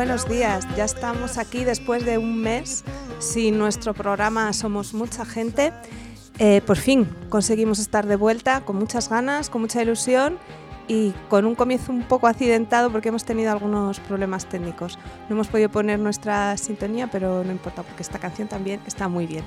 buenos días. Ya estamos aquí después de un mes sin nuestro programa Somos Mucha Gente. Por fin conseguimos estar de vuelta con muchas ganas, con mucha ilusión y con un comienzo un poco accidentado porque hemos tenido algunos problemas técnicos. No hemos podido poner nuestra sintonía, pero no importa porque esta canción también está muy bien.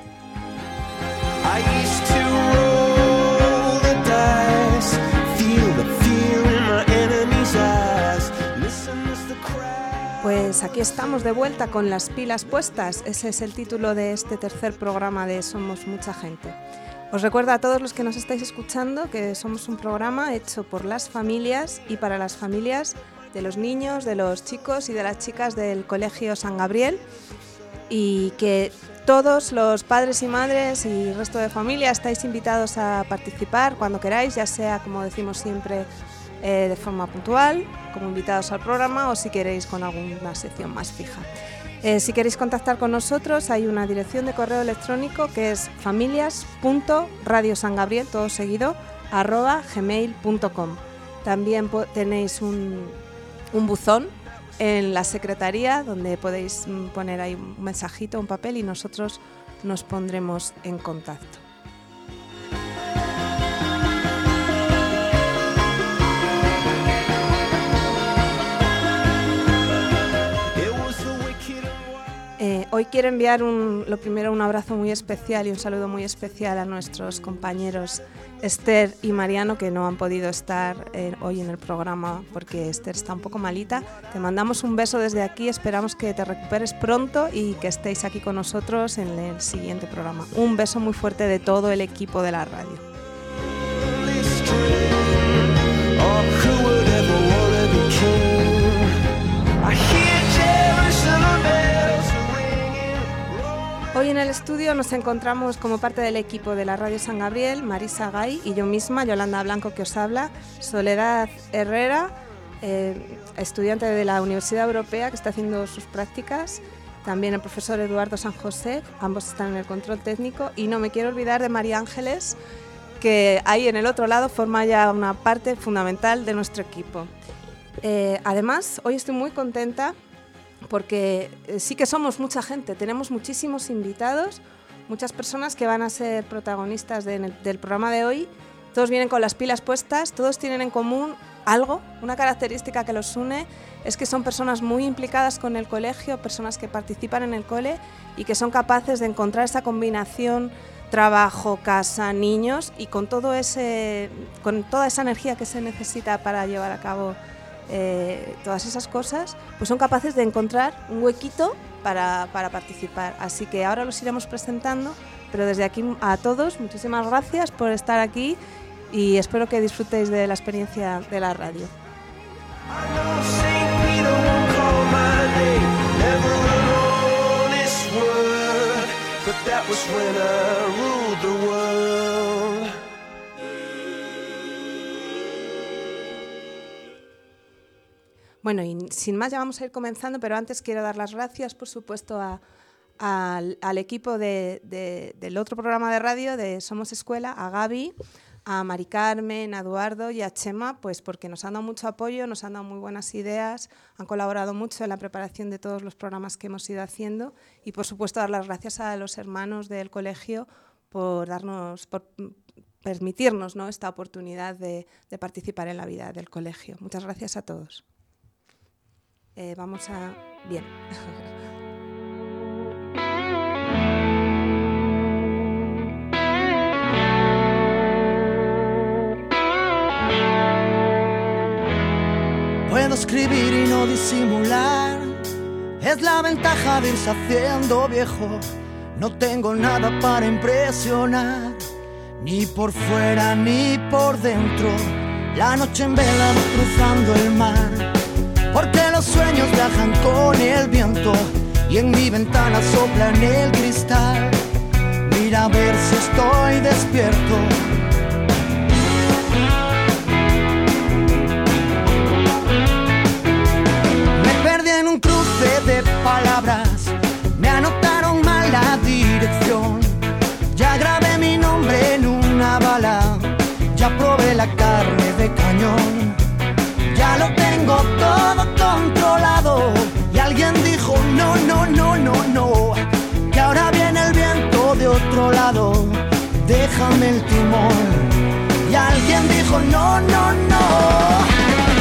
Pues aquí estamos de vuelta con las pilas puestas. Ese es el título de este tercer programa de Somos Mucha Gente. Os recuerdo a todos los que nos estáis escuchando que somos un programa hecho por las familias y para las familias de los niños, de los chicos y de las chicas del Colegio San Gabriel, y que todos los padres y madres y el resto de familia estáis invitados a participar cuando queráis, ya sea, como decimos siempre, de forma puntual, como invitados al programa, o si queréis con alguna sección más fija. Si queréis contactar con nosotros, hay una dirección de correo electrónico que es familias.radiosangabriel, todo seguido, @gmail.com. También tenéis un buzón en la secretaría donde podéis poner ahí un mensajito, un papel, y nosotros nos pondremos en contacto. Hoy quiero enviar lo primero un abrazo muy especial y un saludo muy especial a nuestros compañeros Esther y Mariano, que no han podido estar hoy en el programa porque Esther está un poco malita. Te mandamos un beso desde aquí, esperamos que te recuperes pronto y que estéis aquí con nosotros en el siguiente programa. Un beso muy fuerte de todo el equipo de la radio. Hoy en el estudio nos encontramos como parte del equipo de la Radio San Gabriel, Marisa Gay y yo misma, Yolanda Blanco, que os habla, Soledad Herrera, estudiante de la Universidad Europea que está haciendo sus prácticas, también el profesor Eduardo San José, ambos están en el control técnico, y no me quiero olvidar de María Ángeles, que ahí en el otro lado forma ya una parte fundamental de nuestro equipo. Además, hoy estoy muy contenta porque sí que somos mucha gente, tenemos muchísimos invitados, muchas personas que van a ser protagonistas del programa de hoy. Todos vienen con las pilas puestas, todos tienen en común algo, una característica que los une, es que son personas muy implicadas con el colegio, personas que participan en el cole y que son capaces de encontrar esa combinación trabajo, casa, niños, y con toda esa energía que se necesita para llevar a cabo todas esas cosas, pues son capaces de encontrar un huequito para participar. Así que ahora los iremos presentando, pero desde aquí a todos, muchísimas gracias por estar aquí y espero que disfrutéis de la experiencia de la radio. Bueno, y sin más ya vamos a ir comenzando, pero antes quiero dar las gracias, por supuesto, al equipo del otro programa de radio de Somos Escuela, a Gaby, a Mari Carmen, a Eduardo y a Chema, pues porque nos han dado mucho apoyo, nos han dado muy buenas ideas, han colaborado mucho en la preparación de todos los programas que hemos ido haciendo, y por supuesto dar las gracias a los hermanos del colegio por permitirnos, ¿no?, esta oportunidad de participar en la vida del colegio. Muchas gracias a todos. Bien. Puedo escribir y no disimular, es la ventaja de irse haciendo viejo. No tengo nada para impresionar, ni por fuera ni por dentro. La noche en vela va cruzando el mar, porque los sueños viajan con el viento y en mi ventana sopla en el cristal. Mira a ver si estoy despierto. Me perdí en un cruce de palabras, me anotaron mal la dirección. Ya grabé mi nombre en una bala, ya probé la carne de cañón. Ya lo tengo todo controlado, Y alguien dijo no, no, no, no, no, que ahora viene el viento de otro lado, déjame el timón. Y alguien dijo no, no, no.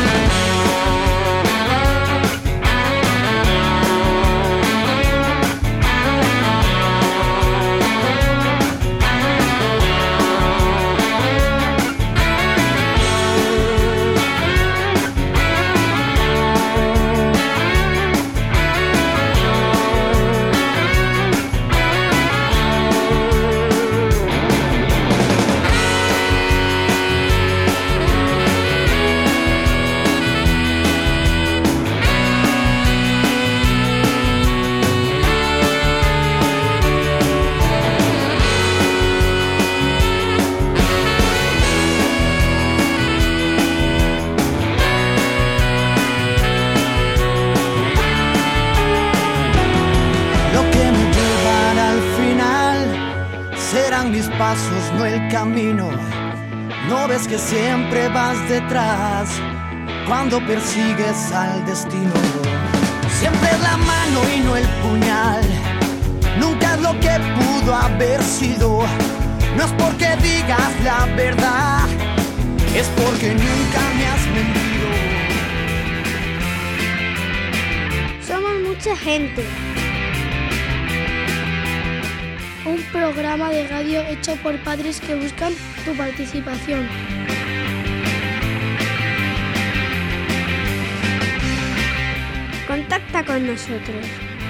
Mis pasos, no el camino. No ves que siempre vas detrás cuando persigues al destino. Siempre es la mano y no el puñal. Nunca es lo que pudo haber sido. No es porque digas la verdad, es porque nunca me has mentido. Somos mucha gente. Un programa de radio hecho por padres que buscan tu participación. Contacta con nosotros.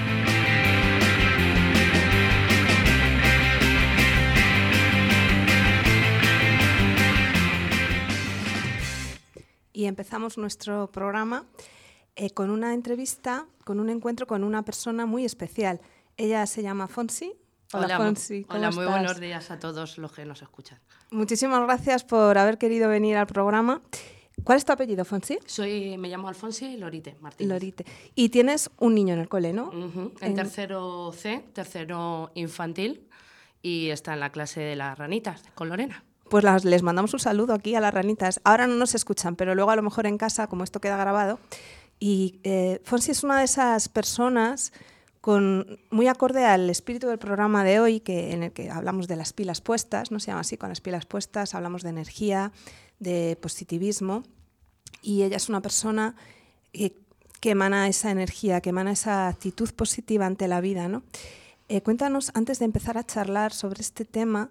Y empezamos nuestro programa con una entrevista, con un encuentro con una persona muy especial. Ella se llama Fonsi. Hola, Fonsi, hola, muy estás? buenos días a todos los que nos escuchan. Muchísimas gracias por haber querido venir al programa. ¿Cuál es tu apellido, Fonsi? Me llamo Alfonsi Lorite Martínez. Lorite. Y tienes un niño en el cole, ¿no? En tercero C, tercero infantil, y está en la clase de las ranitas con Lorena. Pues les mandamos un saludo aquí a las ranitas. Ahora no nos escuchan, pero luego a lo mejor en casa, como esto queda grabado. Y Fonsi es una de esas personas muy acorde al espíritu del programa de hoy, en el que hablamos de las pilas puestas, no se llama así, con las pilas puestas, hablamos de energía, de positivismo, y ella es una persona que emana esa energía, que emana esa actitud positiva ante la vida, ¿no? Cuéntanos, antes de empezar a charlar sobre este tema,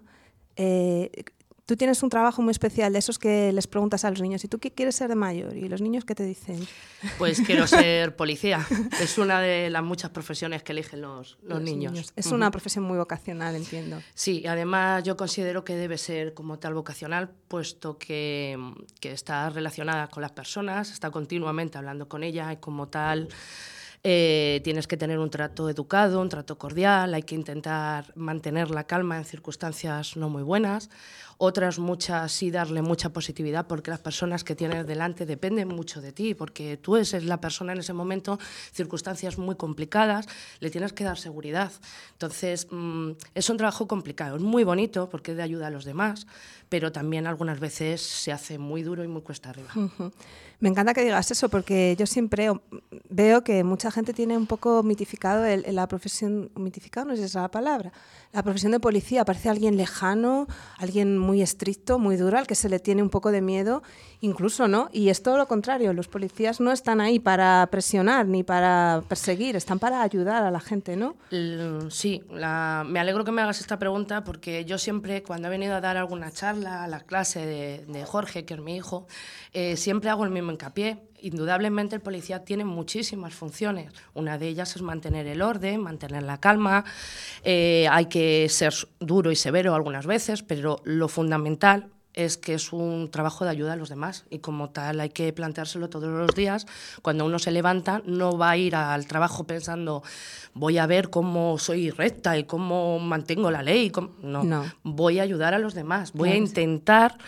tú tienes un trabajo muy especial, de esos que les preguntas a los niños, ¿y tú qué quieres ser de mayor? ¿Y los niños qué te dicen? Pues quiero ser policía. Es una de las muchas profesiones que eligen los niños. Es una profesión muy vocacional, entiendo. Sí, además yo considero que debe ser como tal vocacional, puesto que está relacionada con las personas, está continuamente hablando con ellas y como tal tienes que tener un trato educado, un trato cordial, hay que intentar mantener la calma en circunstancias no muy buenas. Otras muchas sí darle mucha positividad, porque las personas que tienes delante dependen mucho de ti, porque tú eres la persona en ese momento, circunstancias muy complicadas, le tienes que dar seguridad. Entonces, es un trabajo complicado, es muy bonito porque es de ayuda a los demás, pero también algunas veces se hace muy duro y muy cuesta arriba. Me encanta que digas eso, porque yo siempre veo que mucha gente tiene un poco mitificado la profesión, mitificado no es esa la palabra, la profesión de policía, parece alguien lejano, alguien muy estricto, muy duro, al que se le tiene un poco de miedo, incluso, ¿no? Y es todo lo contrario, los policías no están ahí para presionar ni para perseguir, están para ayudar a la gente, ¿no? Sí, me alegro que me hagas esta pregunta, porque yo siempre, cuando he venido a dar alguna charla a la clase de Jorge, que es mi hijo, siempre hago el mismo hincapié. Indudablemente el policía tiene muchísimas funciones. Una de ellas es mantener el orden, mantener la calma. Hay que ser duro y severo algunas veces, pero lo fundamental es que es un trabajo de ayuda a los demás y como tal hay que planteárselo todos los días. Cuando uno se levanta no va a ir al trabajo pensando voy a ver cómo soy recta y cómo mantengo la ley. No. Voy a ayudar a los demás, voy a intentar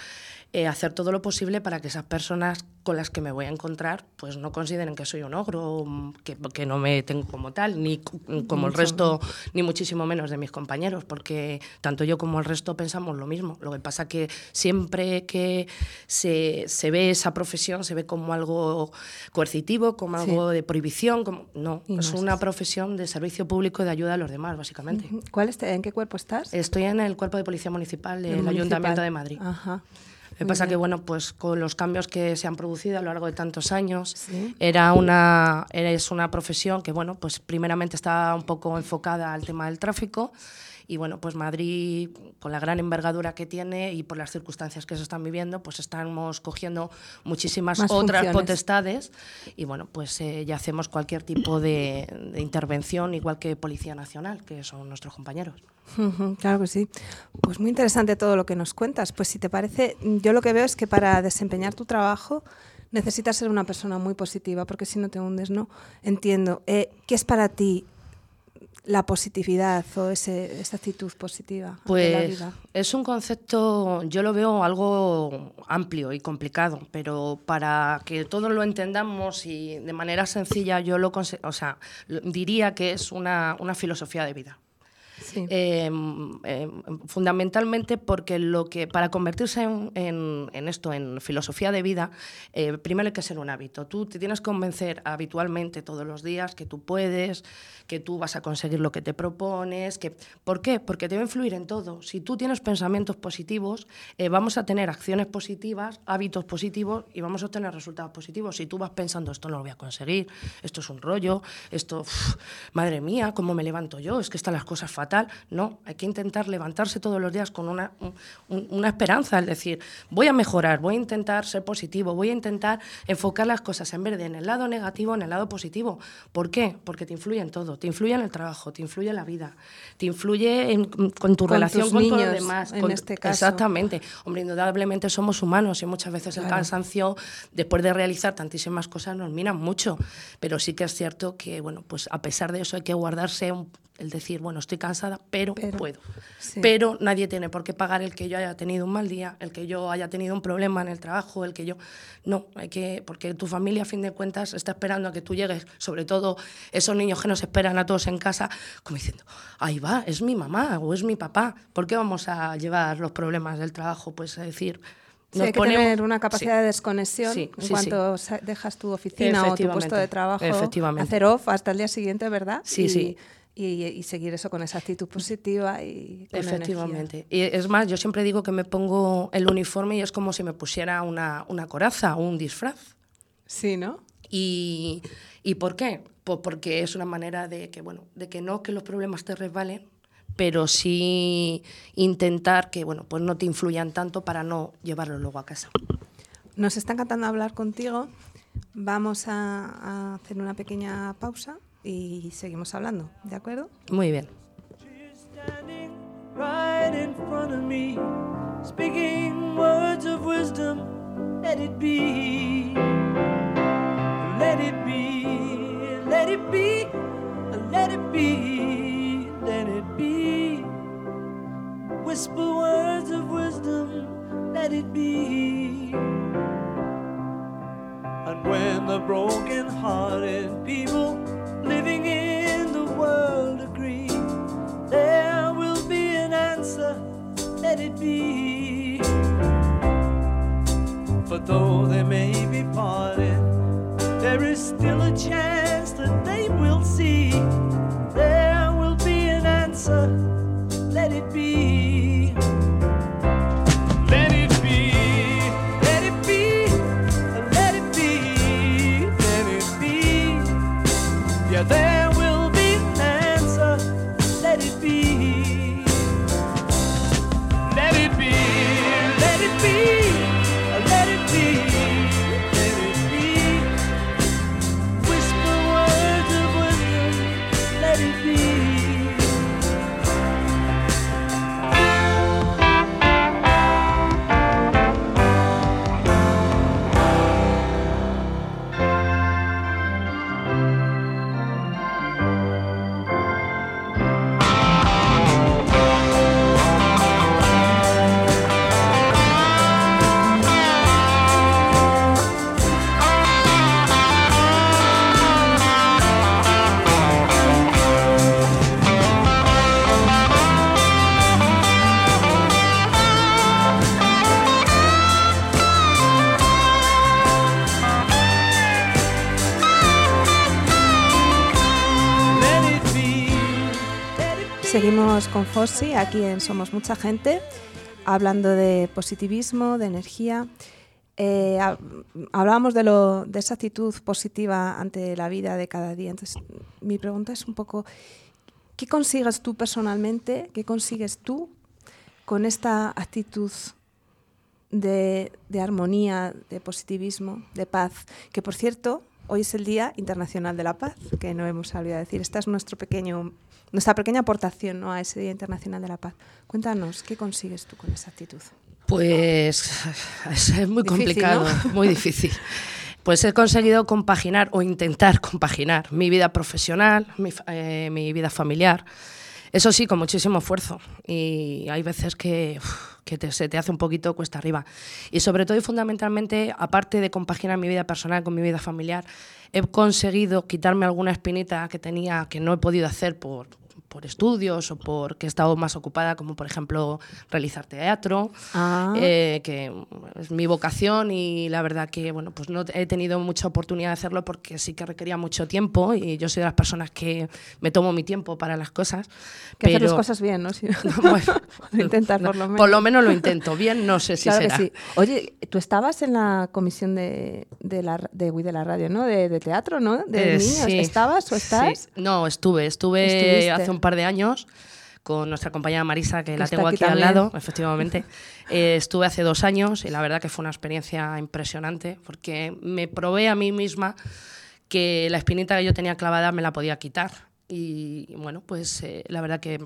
hacer todo lo posible para que esas personas con las que me voy a encontrar pues no consideren que soy un ogro, que no me tengo como tal, ni como el resto, ni muchísimo menos de mis compañeros, porque tanto yo como el resto pensamos lo mismo. Lo que pasa que siempre que se ve esa profesión, se ve como algo coercitivo, como algo de prohibición, no, es una profesión de servicio público de ayuda a los demás, básicamente. ¿En qué cuerpo estás? Estoy en el Cuerpo de Policía Municipal del Ayuntamiento de Madrid. Ajá. Lo que pasa que, bueno, pues con los cambios que se han producido a lo largo de tantos años, es una profesión que, bueno, pues primeramente está un poco enfocada al tema del tráfico. Y bueno, pues Madrid, con la gran envergadura que tiene y por las circunstancias que se están viviendo, pues estamos cogiendo muchísimas otras potestades y bueno, pues ya hacemos cualquier tipo de intervención, igual que Policía Nacional, que son nuestros compañeros. Claro que sí. Pues muy interesante todo lo que nos cuentas. Pues si te parece, yo lo que veo es que para desempeñar tu trabajo necesitas ser una persona muy positiva, porque si no te hundes, ¿no? Entiendo. ¿Qué es para ti la positividad o esa actitud positiva ante la vida? Es un concepto, yo lo veo algo amplio y complicado, pero para que todos lo entendamos y de manera sencilla, yo diría que es una filosofía de vida. Sí. Fundamentalmente porque para convertirse en esto, en filosofía de vida, primero hay que ser un hábito. Tú te tienes que convencer habitualmente todos los días que tú puedes, que tú vas a conseguir lo que te propones. ¿Por qué? Porque te va a influir en todo. Si tú tienes pensamientos positivos, vamos a tener acciones positivas, hábitos positivos y vamos a obtener resultados positivos. Si tú vas pensando, esto no lo voy a conseguir, esto es un rollo, madre mía, ¿cómo me levanto yo? Es que están las cosas fatal. No, hay que intentar levantarse todos los días con una esperanza, es decir, voy a mejorar, voy a intentar ser positivo, voy a intentar enfocar las cosas en vez de en el lado negativo, en el lado positivo. ¿Por qué? Porque te influye en todo, te influye en el trabajo, te influye en la vida, te influye con tu relación con todos los demás. En este caso. Exactamente. Hombre, indudablemente somos humanos y muchas veces el cansancio, después de realizar tantísimas cosas, nos mina mucho, pero sí que es cierto que, bueno, pues a pesar de eso hay que guardarse el decir, bueno, estoy cansada, pero puedo. Sí. Pero nadie tiene por qué pagar el que yo haya tenido un mal día, el que yo haya tenido un problema en el trabajo, el que yo... No, porque tu familia, a fin de cuentas, está esperando a que tú llegues, sobre todo esos niños que nos esperan a todos en casa, como diciendo, ahí va, es mi mamá o es mi papá, ¿por qué vamos a llevar los problemas del trabajo? Pues a decir... Sí, hay que tener una capacidad de desconexión en cuanto dejas tu oficina o tu puesto de trabajo, hacer off hasta el día siguiente, ¿verdad? Sí. Y seguir eso con esa actitud positiva y con efectivamente. Y es más, yo siempre digo que me pongo el uniforme y es como si me pusiera una coraza o un disfraz. Sí, ¿no? ¿Y por qué? Pues porque es una manera de que los problemas te resbalen, pero sí intentar que pues no te influyan tanto para no llevarlo luego a casa. Nos está encantando hablar contigo. Vamos a hacer una pequeña pausa y seguimos hablando, ¿de acuerdo? Muy bien. Right in front of me, speaking words of wisdom, let it be, let it be, let it be, let it be, let it be. Whisper words of wisdom, let it be. And when the broken-hearted people living in the world agree, there will be an answer, let it be. But though they may be parted, there is still a chance that they will see. There will be an answer, let it be. Let it be, let it be, let it be, let it be. Yeah, there will be an answer, let it be. Let it be, let it be, let it be, let it be. Whisper Seguimos con Fossi aquí en Somos Mucha Gente, hablando de positivismo, de energía. Hablábamos de esa actitud positiva ante la vida de cada día. Entonces, mi pregunta es un poco, ¿qué consigues tú personalmente, qué consigues tú con esta actitud de armonía, de positivismo, de paz? Que, por cierto, hoy es el Día Internacional de la Paz, que no hemos olvidado decir. Esta es nuestra pequeña aportación, ¿no?, a ese Día Internacional de la Paz. Cuéntanos, ¿qué consigues tú con esa actitud? Pues es muy complicado, ¿no? Muy difícil. Pues he conseguido compaginar o intentar compaginar mi vida profesional, mi vida familiar. Eso sí, con muchísimo esfuerzo. Y hay veces que se te hace un poquito cuesta arriba. Y sobre todo y fundamentalmente, aparte de compaginar mi vida personal con mi vida familiar, he conseguido quitarme alguna espinita que tenía, que no he podido hacer por estudios o porque he estado más ocupada, como por ejemplo realizar teatro, que es mi vocación, y la verdad que bueno, pues no he tenido mucha oportunidad de hacerlo porque sí que requería mucho tiempo, y yo soy de las personas que me tomo mi tiempo para las cosas. Que hacer las cosas bien, ¿no? Sí. Bueno, intentar por lo menos. Por lo menos lo intento. Bien, no sé si claro será. Que sí. Oye, tú estabas en la comisión de la radio, ¿no? De teatro, ¿no? De niños. Sí. ¿Estabas o estás? Sí. No, estuve hace un par de años con nuestra compañera Marisa, que la tengo aquí al lado, efectivamente. Estuve hace 2 años y la verdad que fue una experiencia impresionante, porque me probé a mí misma que la espinita que yo tenía clavada me la podía quitar. Y bueno, pues la verdad que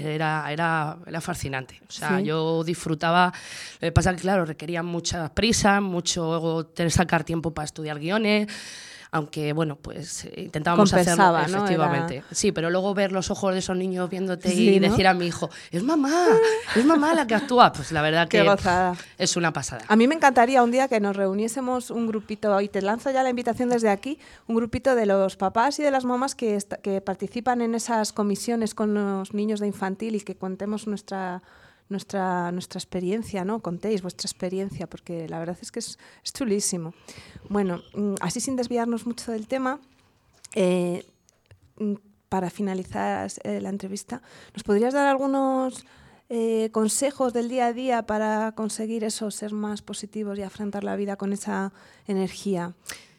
era fascinante. O sea, sí. Yo disfrutaba. Lo que pasa es que, claro, requería mucha prisa, mucho sacar tiempo para estudiar guiones. Aunque, bueno, pues intentábamos hacerlo, efectivamente. ¿No? Sí, pero luego ver los ojos de esos niños viéndote, sí, y decir, ¿no?, a mi hijo, es mamá la que actúa. Pues la verdad que es una pasada. A mí me encantaría un día que nos reuniésemos un grupito, y te lanzo ya la invitación desde aquí, un grupito de los papás y de las mamás que participan en esas comisiones con los niños de infantil, y que contemos nuestra experiencia, ¿no? Contéis vuestra experiencia, porque la verdad es que es chulísimo. Bueno, así sin desviarnos mucho del tema, para finalizar la entrevista, ¿nos podrías dar algunos consejos del día a día para conseguir eso, ser más positivos y afrontar la vida con esa energía?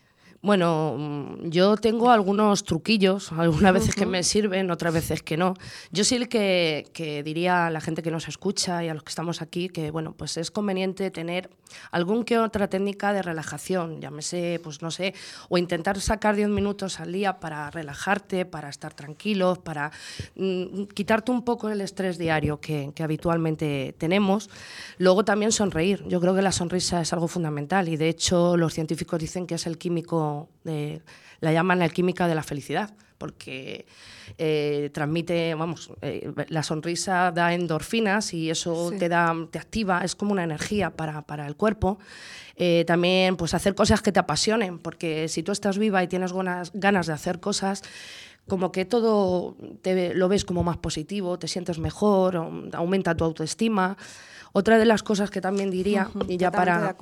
Bueno, yo tengo algunos truquillos, algunas veces que me sirven, otras veces que no. Yo sí que diría a la gente que nos escucha y a los que estamos aquí que, bueno, pues es conveniente tener algún que otra técnica de relajación, llámese, pues no sé, o intentar sacar 10 minutos al día para relajarte, para estar tranquilos, para quitarte un poco el estrés diario que habitualmente tenemos. Luego también sonreír. Yo creo que la sonrisa es algo fundamental, y de hecho los científicos dicen que es el químico la llaman la química de la felicidad, porque transmite, la sonrisa da endorfinas y eso sí, te activa, es como una energía para el cuerpo. También pues hacer cosas que te apasionen, porque si tú estás viva y tienes ganas de hacer cosas, como que todo lo ves como más positivo, te sientes mejor, aumenta tu autoestima. Otra de las cosas que también diría, y ya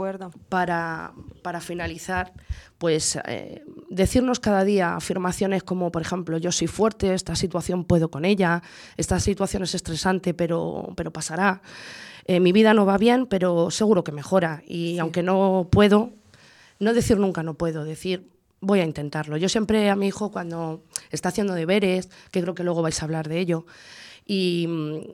para finalizar, pues decirnos cada día afirmaciones como, por ejemplo, yo soy fuerte, esta situación puedo con ella, esta situación es estresante, pero pasará. Mi vida no va bien, pero seguro que mejora. Y sí, aunque no puedo, no decir nunca no puedo, decir voy a intentarlo. Yo siempre a mi hijo, cuando está haciendo deberes, que creo que luego vais a hablar de ello, y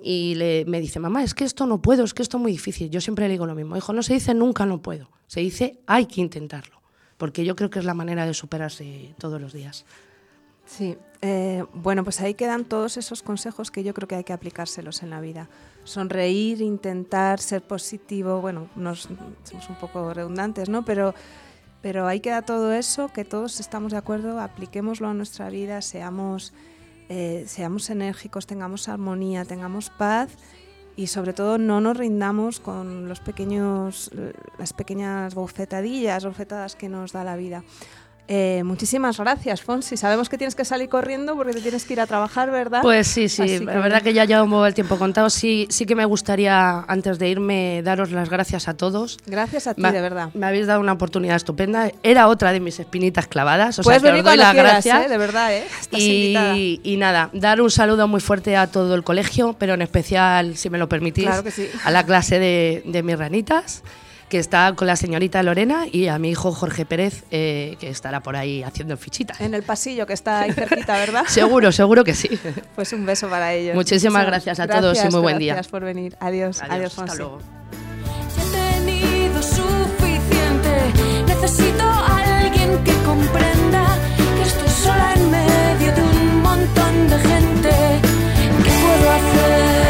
me dice, mamá, es que esto no puedo, es que esto es muy difícil. Yo siempre le digo lo mismo, hijo, no se dice nunca no puedo, se dice hay que intentarlo, porque yo creo que es la manera de superarse todos los días. Sí, bueno, pues ahí quedan todos esos consejos que yo creo que hay que aplicárselos en la vida. Sonreír, intentar ser positivo, bueno, somos un poco redundantes, ¿no? Pero ahí queda todo eso, que todos estamos de acuerdo, apliquémoslo a nuestra vida, seamos enérgicos, tengamos armonía, tengamos paz, y sobre todo no nos rindamos con las pequeñas bofetadas que nos da la vida. Muchísimas gracias, Fonsi. Sabemos que tienes que salir corriendo porque te tienes que ir a trabajar, ¿verdad? Pues sí, la verdad que ya llevo el tiempo contado. Sí que me gustaría, antes de irme, daros las gracias a todos. Gracias a ti, de verdad. Me habéis dado una oportunidad estupenda. Era otra de mis espinitas clavadas. Puedes venir cuando quieras, de verdad, Estás invitada. Y nada, dar un saludo muy fuerte a todo el colegio, pero en especial, si me lo permitís, claro que sí, a la clase de mis ranitas, que está con la señorita Lorena, y a mi hijo Jorge Pérez, que estará por ahí haciendo fichitas. En el pasillo, que está ahí cerquita, ¿verdad? Seguro que sí. Pues un beso para ellos. Muchísimas gracias a todos y muy buen día. Gracias por venir. Adiós, Fonsi. Hasta luego. Ya he tenido suficiente, necesito a alguien que comprenda que estoy sola en medio de un montón de gente. ¿Qué puedo hacer?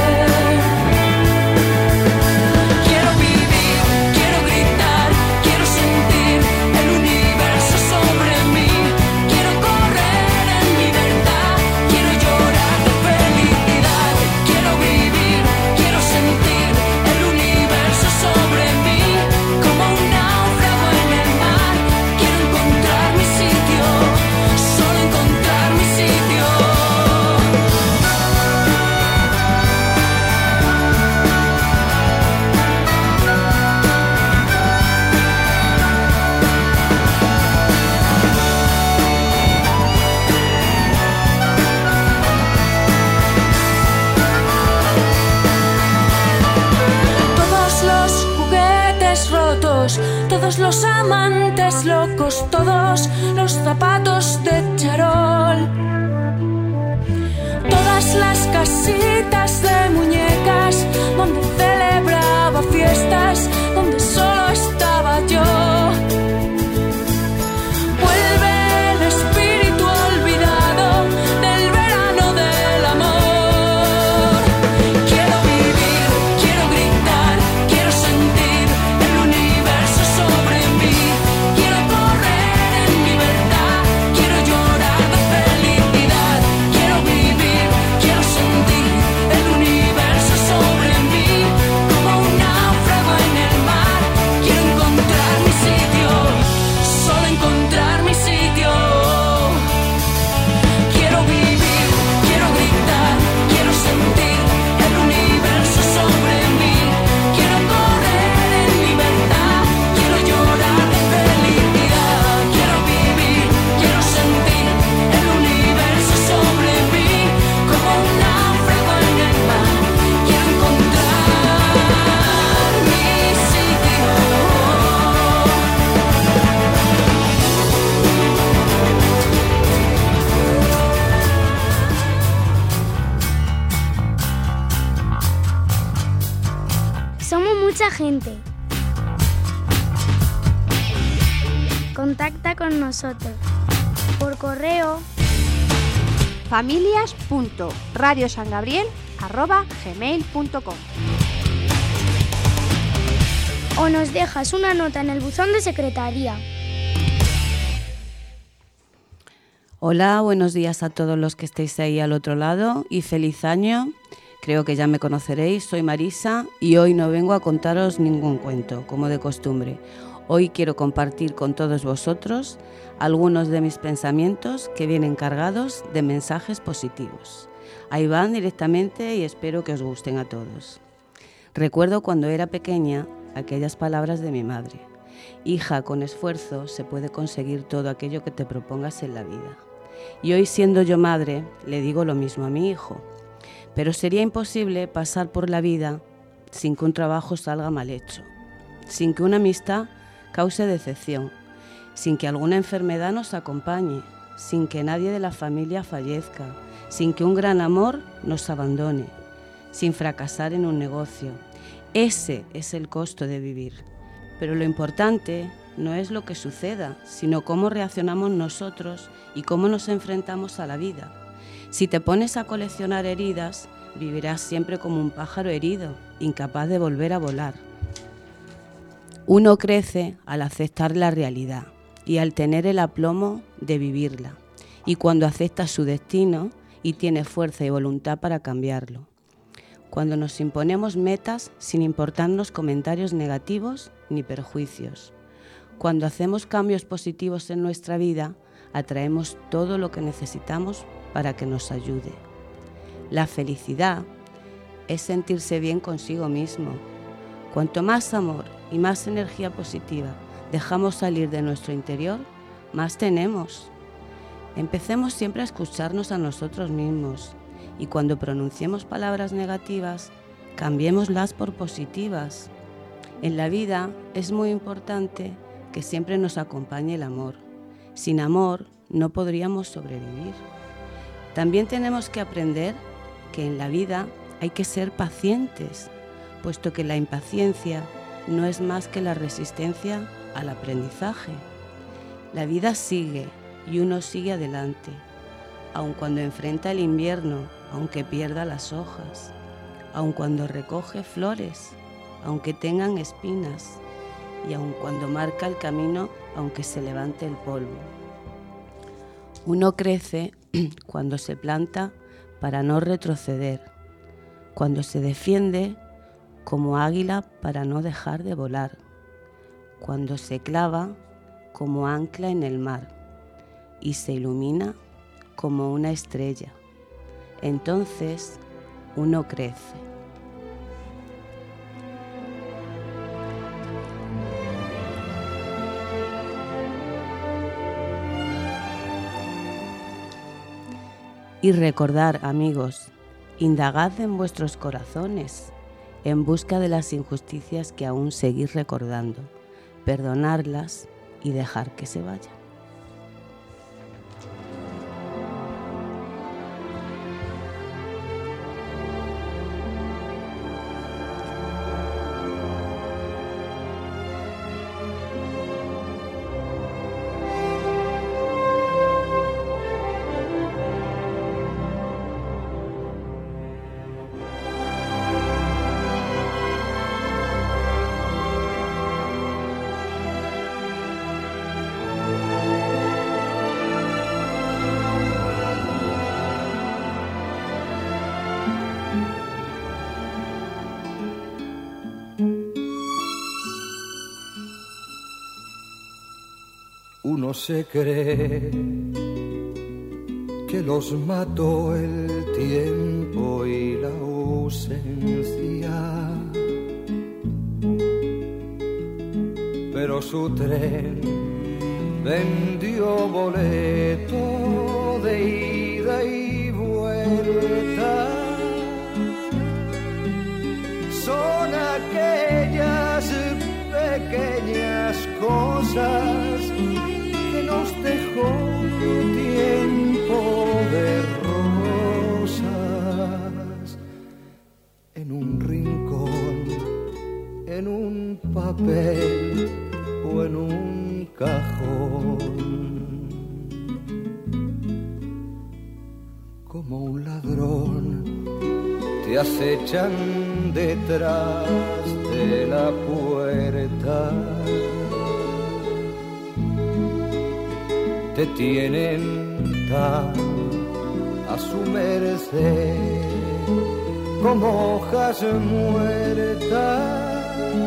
Todos los amantes locos, todos los zapatos de charol, todas las casitas de muñecas donde celebraba fiestas, donde solo estaba yo. Vuelve el espíritu olvidado del verano del amor. Quiero vivir, quiero gritar, quiero sentir el universo sobre mí. Quiero correr en libertad, quiero llorar de felicidad. Quiero vivir, quiero sentir el universo sobre mí. Como un náufrago en el mar, quiero encontrar mi sitio, solo encontrar mi sitio. Quiero vivir, quiero gritar, quiero sentir el universo sobre mí. Quiero correr en libertad, quiero llorar de felicidad. Quiero vivir, quiero sentir el universo sobre mí. Como un náufrago en el mar, quiero encontrar mi sitio. Somos mucha gente. Contacta con nosotros por correo familias.radiosangabriel@gmail.com. o nos dejas una nota en el buzón de secretaría. Hola, buenos días a todos los que estéis ahí al otro lado y feliz año. Creo que ya me conoceréis, soy Marisa y hoy no vengo a contaros ningún cuento, como de costumbre. Hoy quiero compartir con todos vosotros algunos de mis pensamientos que vienen cargados de mensajes positivos. Ahí van directamente y espero que os gusten a todos. Recuerdo cuando era pequeña aquellas palabras de mi madre. Hija, con esfuerzo se puede conseguir todo aquello que te propongas en la vida. Y hoy, siendo yo madre, le digo lo mismo a mi hijo. Pero sería imposible pasar por la vida sin que un trabajo salga mal hecho, sin que una amistad cause decepción, sin que alguna enfermedad nos acompañe, sin que nadie de la familia fallezca, sin que un gran amor nos abandone, sin fracasar en un negocio. Ese es el costo de vivir. Pero lo importante no es lo que suceda, sino cómo reaccionamos nosotros y cómo nos enfrentamos a la vida. Si te pones a coleccionar heridas, vivirás siempre como un pájaro herido, incapaz de volver a volar. Uno crece al aceptar la realidad y al tener el aplomo de vivirla, y cuando acepta su destino y tiene fuerza y voluntad para cambiarlo. Cuando nos imponemos metas sin importarnos comentarios negativos ni perjuicios. Cuando hacemos cambios positivos en nuestra vida, atraemos todo lo que necesitamos para que nos ayude. La felicidad es sentirse bien consigo mismo. Cuanto más amor y más energía positiva dejamos salir de nuestro interior, más tenemos. Empecemos siempre a escucharnos a nosotros mismos y cuando pronunciemos palabras negativas, cambiémoslas por positivas. En la vida es muy importante que siempre nos acompañe el amor. Sin amor no podríamos sobrevivir. También tenemos que aprender que en la vida hay que ser pacientes, puesto que la impaciencia no es más que la resistencia al aprendizaje. La vida sigue y uno sigue adelante, aun cuando enfrenta el invierno, aunque pierda las hojas, aun cuando recoge flores, aunque tengan espinas, y aun cuando marca el camino, aunque se levante el polvo. Uno crece cuando se planta para no retroceder, cuando se defiende como águila para no dejar de volar, cuando se clava como ancla en el mar y se ilumina como una estrella. Entonces uno crece. Y recordar, amigos, indagad en vuestros corazones en busca de las injusticias que aún seguís recordando, perdonarlas y dejar que se vayan. Uno se cree que los mató el tiempo y la ausencia, pero su tren vendió boleto de ida y vuelta. Son aquellas pequeñas cosas que nos dejó tiempo de rosas en un rincón, en un papel o en un cajón. Como un ladrón te acechan detrás de la puerta, te tienen tan a su merced como hojas muertas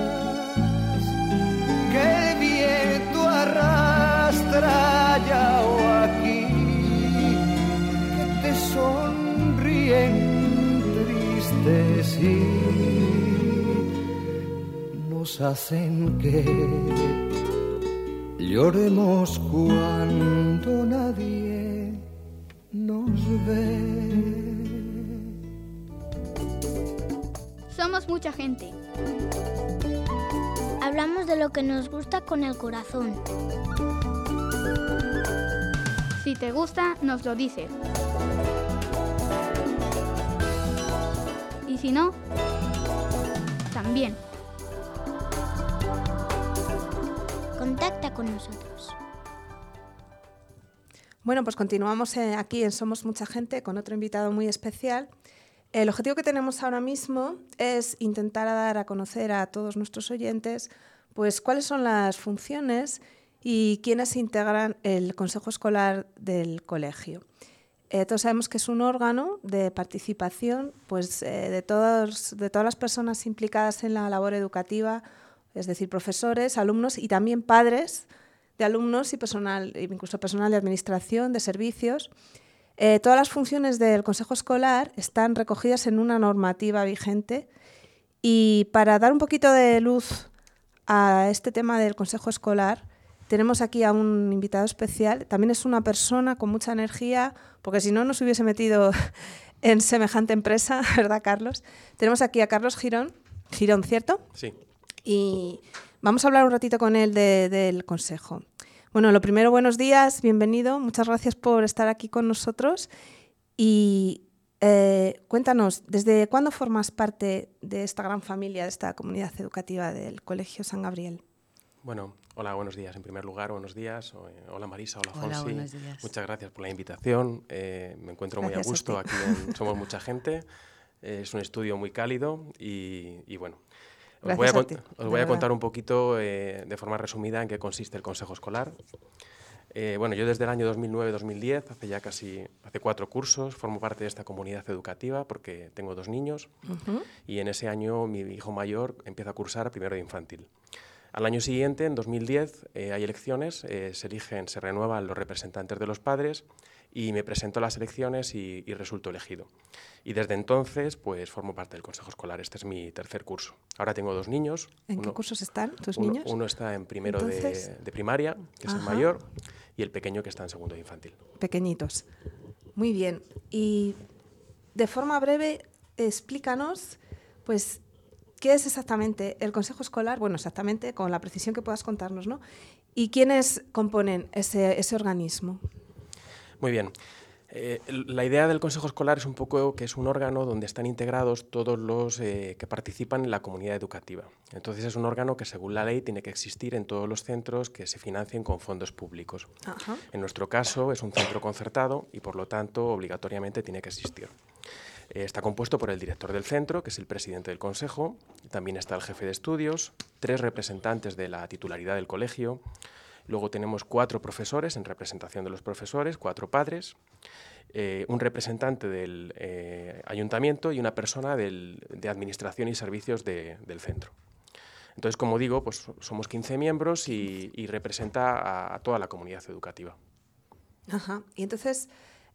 que el viento arrastra allá o aquí, que te sonríen tristes y nos hacen que lloremos cuando nadie nos ve. Somos mucha gente. Hablamos de lo que nos gusta con el corazón. Si te gusta, nos lo dices. Y si no, también. Contacta con nosotros. Bueno, pues continuamos aquí en Somos Mucha Gente con otro invitado muy especial. El objetivo que tenemos ahora mismo es intentar dar a conocer a todos nuestros oyentes pues cuáles son las funciones y quiénes integran el Consejo Escolar del colegio. Todos sabemos que es un órgano de participación pues, de todas las personas implicadas en la labor educativa es decir, profesores, alumnos y también padres de alumnos y personal, incluso personal de administración, de servicios. Todas las funciones del Consejo Escolar están recogidas en una normativa vigente y para dar un poquito de luz a este tema del Consejo Escolar tenemos aquí a un invitado especial. También es una persona con mucha energía, porque si no, no se hubiese metido en semejante empresa, ¿verdad, Carlos? Tenemos aquí a Carlos Girón, ¿cierto? Sí. Y vamos a hablar un ratito con él del Consejo. Bueno, lo primero, buenos días, bienvenido. Muchas gracias por estar aquí con nosotros. Y cuéntanos, ¿desde cuándo formas parte de esta gran familia, de esta comunidad educativa del Colegio San Gabriel? Bueno, hola, buenos días. En primer lugar, buenos días. Hola Marisa, hola Fonsi. Hola, buenos días. Muchas gracias por la invitación. Me encuentro muy a gusto aquí. Somos mucha gente. Es un estudio muy cálido y bueno. Os voy a contar un poquito, de forma resumida, en qué consiste el Consejo Escolar. Bueno, yo desde el año 2009-2010, hace 4 cursos, formo parte de esta comunidad educativa porque tengo 2 niños y en ese año mi hijo mayor empieza a cursar primero de infantil. Al año siguiente, en 2010, hay elecciones, se renuevan los representantes de los padres y me presento a las elecciones y resulto elegido. Y desde entonces, pues formo parte del Consejo Escolar. Este es mi 3er curso. Ahora tengo 2 niños. ¿En qué cursos están tus niños? Uno está en primero de primaria, que es el mayor, y el pequeño que está en segundo de infantil. Pequeñitos. Muy bien. Y de forma breve, explícanos, pues, ¿qué es exactamente el Consejo Escolar? Bueno, exactamente, con la precisión que puedas contarnos, ¿no? ¿Y quiénes componen ese organismo? Muy bien. La idea del Consejo Escolar es un poco que es un órgano donde están integrados todos los que participan en la comunidad educativa. Entonces es un órgano que, según la ley, tiene que existir en todos los centros que se financien con fondos públicos. Ajá. En nuestro caso es un centro concertado y, por lo tanto, obligatoriamente tiene que existir. Está compuesto por el director del centro, que es el presidente del consejo, también está el jefe de estudios, 3 representantes de la titularidad del colegio, luego tenemos 4 profesores en representación de los profesores, 4 padres, un representante del ayuntamiento y una persona de administración y servicios del centro. Entonces, como digo, pues somos 15 miembros y representa a toda la comunidad educativa. Ajá. Y entonces,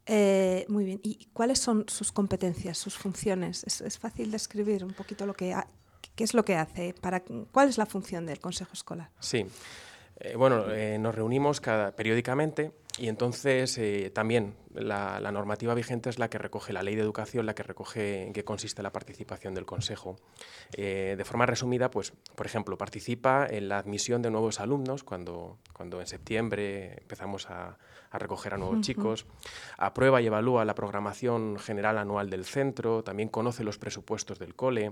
muy bien. ¿Y cuáles son sus competencias, sus funciones? ¿Es fácil describir un poquito qué es lo que hace? ¿Cuál es la función del Consejo Escolar? Sí. Bueno, nos reunimos periódicamente y entonces también la normativa vigente es la que recoge, la Ley de Educación, la que recoge en qué consiste la participación del Consejo. De forma resumida, pues, por ejemplo, participa en la admisión de nuevos alumnos cuando en septiembre empezamos a recoger a nuevos chicos, aprueba y evalúa la programación general anual del centro, también conoce los presupuestos del cole.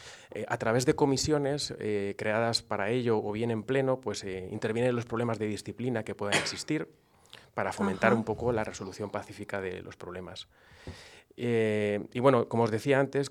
A través de comisiones creadas para ello o bien en pleno, pues intervienen los problemas de disciplina que puedan existir para fomentar un poco la resolución pacífica de los problemas. Y bueno, como os decía antes,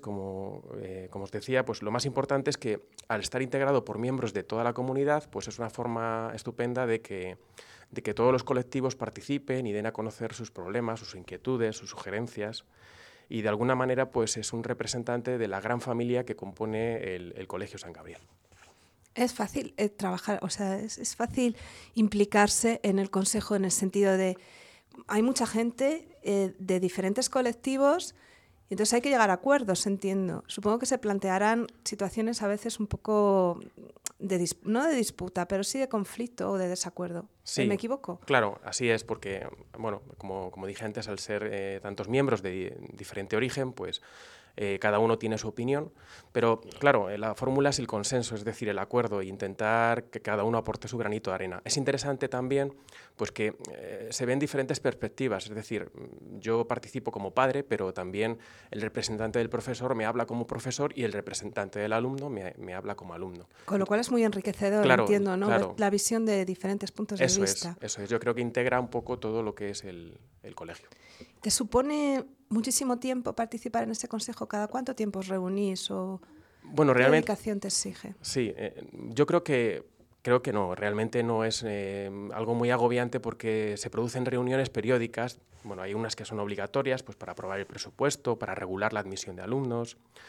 pues lo más importante es que al estar integrado por miembros de toda la comunidad, pues es una forma estupenda de que todos los colectivos participen y den a conocer sus problemas, sus inquietudes, sus sugerencias. Y de alguna manera pues es un representante de la gran familia que compone el Colegio San Gabriel. Es fácil trabajar, o sea, es fácil implicarse en el consejo en el sentido de hay mucha gente de diferentes colectivos y entonces hay que llegar a acuerdos, entiendo. Supongo que se plantearán situaciones a veces un poco no de disputa, pero sí de conflicto o de desacuerdo. Sí, ¿Me equivoco? Claro, así es, porque, bueno, como dije antes, al ser tantos miembros de diferente origen, pues cada uno tiene su opinión, pero claro, la fórmula es el consenso, es decir, el acuerdo e intentar que cada uno aporte su granito de arena. Es interesante también pues que se ven diferentes perspectivas, es decir, yo participo como padre, pero también el representante del profesor me habla como profesor y el representante del alumno me habla como alumno. Con lo cual es muy enriquecedor, claro, entiendo, ¿no? Claro. La visión de diferentes puntos de vista. Eso es, yo creo que integra un poco todo lo que es el colegio. ¿Te supone muchísimo tiempo participar en ese consejo? ¿Cada cuánto tiempo os reunís o bueno, qué realmente, dedicación te exige? Sí, yo creo que no, realmente no es algo muy agobiante porque se producen reuniones periódicas. Bueno, hay unas que son obligatorias pues para aprobar el presupuesto, para regular la admisión de alumnos,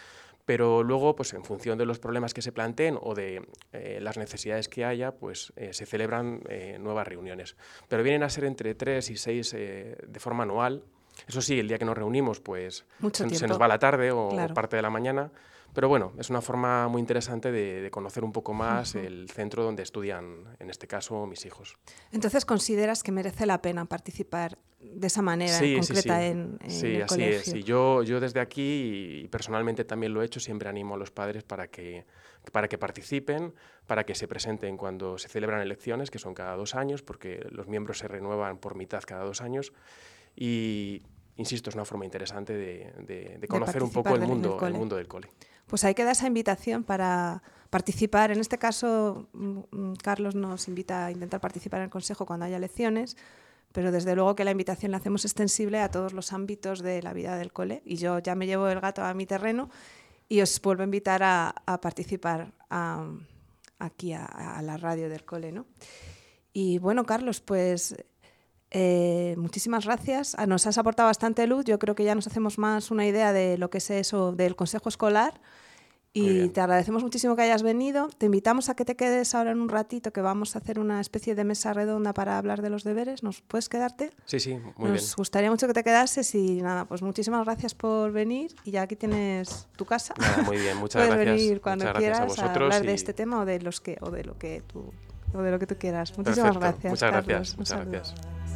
pero luego, pues en función de los problemas que se planteen o de las necesidades que haya, pues se celebran nuevas reuniones. Pero vienen a ser entre 3 y 6 de forma anual. Eso sí, el día que nos reunimos, pues se nos va la tarde o parte de la mañana. Pero bueno, es una forma muy interesante de conocer un poco más el centro donde estudian, en este caso, mis hijos. Entonces, ¿consideras que merece la pena participar de esa manera concreta en el colegio? Sí, yo desde aquí y personalmente también lo he hecho, siempre animo a los padres para que participen, para que se presenten cuando se celebran elecciones, que son cada 2 años, porque los miembros se renuevan por mitad cada 2 años. Y, insisto, es una forma interesante de conocer un poco el mundo del cole. Pues ahí queda esa invitación para participar. En este caso, Carlos nos invita a intentar participar en el consejo cuando haya elecciones, pero desde luego que la invitación la hacemos extensible a todos los ámbitos de la vida del cole. Y yo ya me llevo el gato a mi terreno y os vuelvo a invitar a participar aquí a la radio del cole, ¿no? Y bueno, Carlos, pues muchísimas gracias. Nos has aportado bastante luz. Yo creo que ya nos hacemos más una idea de lo que es eso del consejo escolar. Y te agradecemos muchísimo que hayas venido. Te invitamos a que te quedes ahora en un ratito, que vamos a hacer una especie de mesa redonda para hablar de los deberes. ¿Nos puedes quedarte? Sí, muy bien. Nos gustaría mucho que te quedases y nada, pues muchísimas gracias por venir y ya aquí tienes tu casa. Nada, muy bien, muchas gracias. Puedes venir cuando quieras a hablar de este tema o de lo que tú quieras. Muchísimas gracias. Muchas Carlos. gracias. Muchas gracias.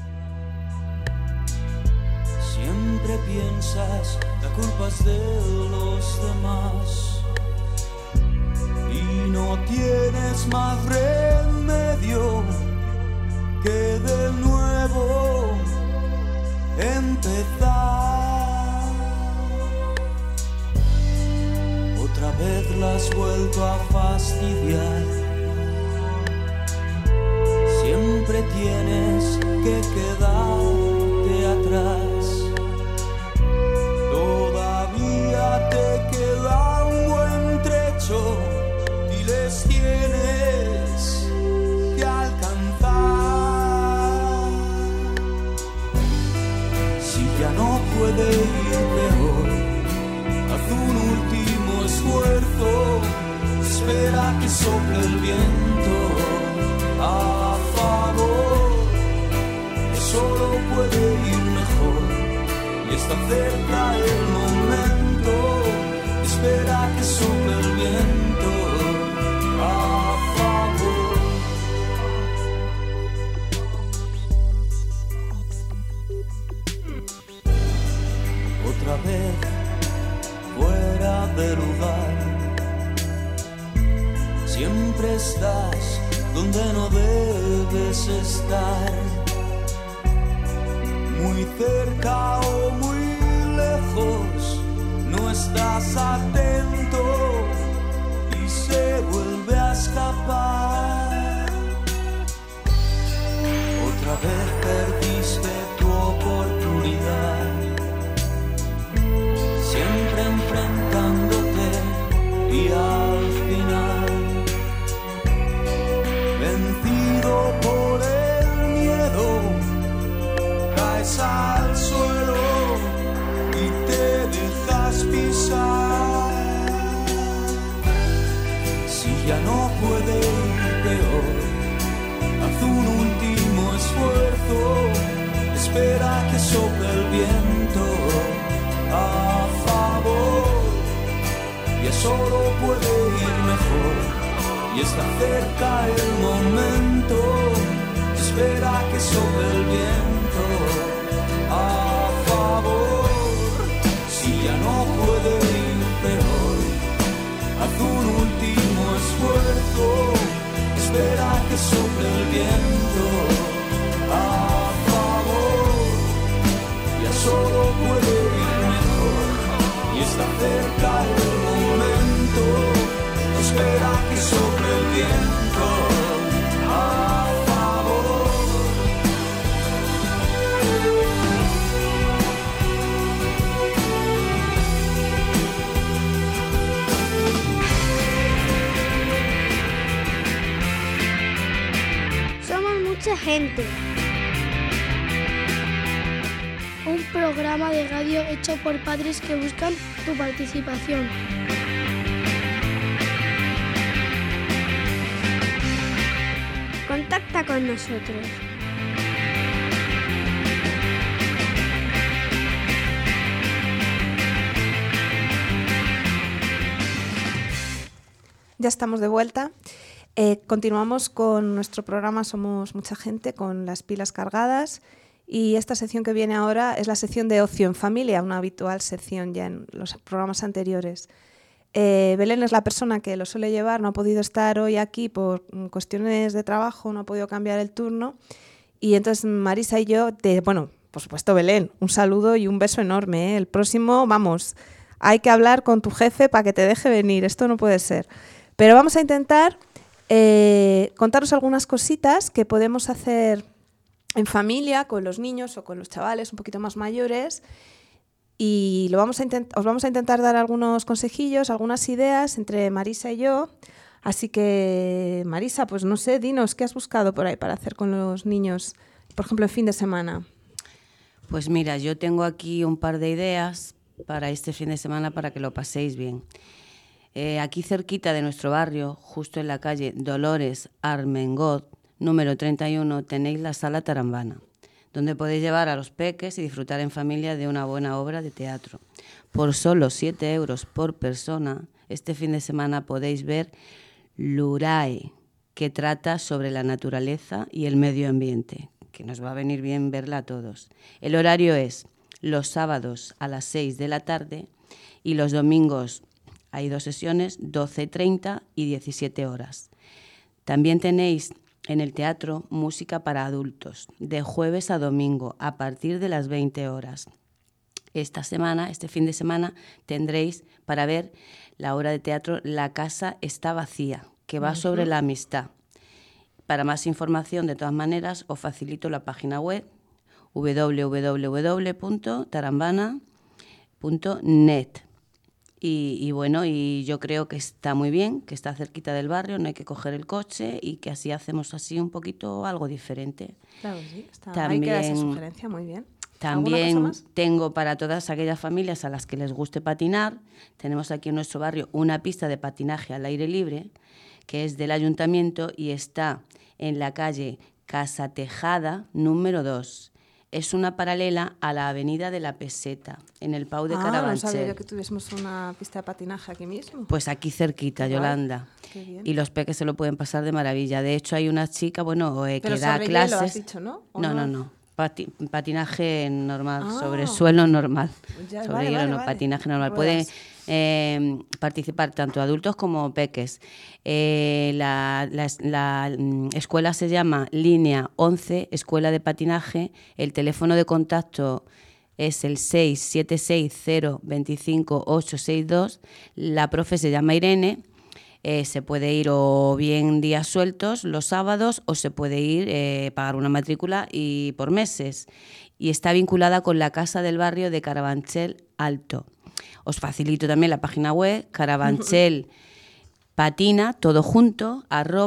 Siempre piensas la culpa es de los demás y no tienes más remedio que de nuevo empezar. Otra vez la has vuelto a fastidiar. Siempre tienes que quedarte atrás. Todavía te queda un buen trecho y les tienes que alcanzar. Si ya no puede ir peor, haz un último esfuerzo. Espera que sople el viento a favor. Que solo puede ir mejor y está cerca el momento. Espera que sople el viento a favor. Otra vez fuera de lugar. Siempre estás donde no debes estar. Muy cerca o muy lejos, no estás atento y se vuelve a escapar. Otra vez perdiste tu oportunidad, siempre enfrentándote y al final, vencido por el miedo, caes al suelo y te dejas pisar. Si ya no puede ir peor, haz un último esfuerzo. Espera que sople el viento a favor. Y solo puede ir mejor y está cerca el momento. Espera que sople el viento a favor. Si ya no puede ir peor, haz un último esfuerzo. Espera que sople el viento a favor. Ya solo puede ir mejor y está cerca el momento. Espera que sople el viento a favor. Somos mucha gente. Un programa de radio hecho por padres que buscan tu participación. Contacta con nosotros. Ya estamos de vuelta. Continuamos con nuestro programa Somos Mucha Gente, con las pilas cargadas. Y esta sección que viene ahora es la sección de Ocio en Familia, una habitual sección ya en los programas anteriores. Belén es la persona que lo suele llevar, no ha podido estar hoy aquí por cuestiones de trabajo, no ha podido cambiar el turno. Y entonces Marisa y yo, por supuesto Belén, un saludo y un beso enorme, ¿eh? El próximo, vamos, hay que hablar con tu jefe para que te deje venir, esto no puede ser. Pero vamos a intentar contaros algunas cositas que podemos hacer en familia, con los niños o con los chavales un poquito más mayores, y os vamos a intentar dar algunos consejillos, algunas ideas entre Marisa y yo. Así que, Marisa, pues no sé, dinos, ¿qué has buscado por ahí para hacer con los niños, por ejemplo, el fin de semana? Pues mira, yo tengo aquí un par de ideas para este fin de semana para que lo paséis bien. Aquí cerquita de nuestro barrio, justo en la calle Dolores Armengol, número 31, tenéis la Sala Tarambana, donde podéis llevar a los peques y disfrutar en familia de una buena obra de teatro. Por solo 7 euros por persona, este fin de semana podéis ver Lurae, que trata sobre la naturaleza y el medio ambiente, que nos va a venir bien verla a todos. El horario es los sábados a las 6 de la tarde y los domingos hay 2 sesiones, 12:30 y 17 horas. También tenéis en el teatro música para adultos, de jueves a domingo, a partir de las 20 horas. Este fin de semana, tendréis para ver la obra de teatro La casa está vacía, que va sobre la amistad. Para más información, de todas maneras, os facilito la página web www.tarambana.net. Y bueno, y yo creo que está muy bien, que está cerquita del barrio, no hay que coger el coche y que así hacemos así un poquito algo diferente. Claro, sí, está. También, ahí queda esa sugerencia, muy bien. También tengo para todas aquellas familias a las que les guste patinar, tenemos aquí en nuestro barrio una pista de patinaje al aire libre, que es del ayuntamiento y está en la calle Casa Tejada, número 2. Es una paralela a la avenida de la Peseta, en el Pau de Carabanchel. No sabía yo que tuviésemos una pista de patinaje aquí mismo. Pues aquí cerquita, Yolanda. Qué bien. Y los peques se lo pueden pasar de maravilla. De hecho, hay una chica, que da clases. Hielo, has dicho, ¿no? No. Patinaje normal, sobre suelo normal. Ya, sobre hielo, no, patinaje normal. Pueden participar tanto adultos como peques. La escuela se llama Línea 11, Escuela de Patinaje. El teléfono de contacto es el 676025862. La profe se llama Irene. Se puede ir o bien días sueltos, los sábados, o se puede ir, pagar una matrícula y por meses. Y está vinculada con la Casa del Barrio de Carabanchel Alto. Os facilito también la página web, carabanchelpatina, todo junto,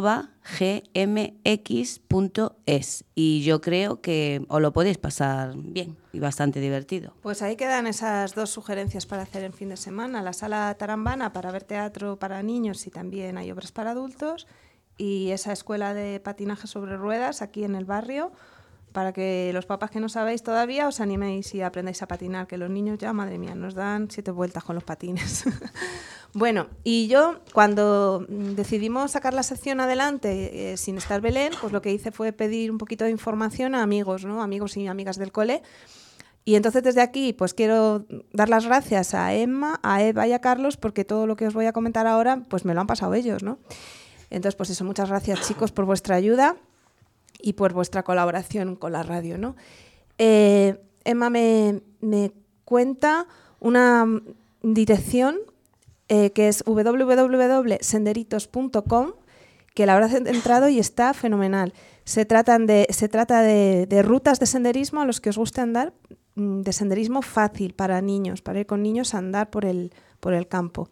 @gmx.es. Y yo creo que os lo podéis pasar bien y bastante divertido. Pues ahí quedan esas 2 sugerencias para hacer en fin de semana. La Sala Tarambana para ver teatro para niños y también hay obras para adultos. Y esa escuela de patinaje sobre ruedas aquí en el barrio, para que los papás que no sabéis todavía os animéis y aprendáis a patinar, que los niños ya, madre mía, nos dan 7 vueltas con los patines. Bueno, y yo cuando decidimos sacar la sección adelante sin estar Belén, pues lo que hice fue pedir un poquito de información a amigos, ¿no? Amigos y amigas del cole. Y entonces desde aquí pues quiero dar las gracias a Emma, a Eva y a Carlos, porque todo lo que os voy a comentar ahora pues me lo han pasado ellos, ¿no? Entonces pues eso, muchas gracias chicos por vuestra ayuda y por vuestra colaboración con la radio, ¿no? Emma me cuenta una dirección que es www.senderitos.com, que la habrás entrado y está fenomenal. Se trata de rutas de senderismo a los que os guste andar, de senderismo fácil para niños, para ir con niños a andar por el campo.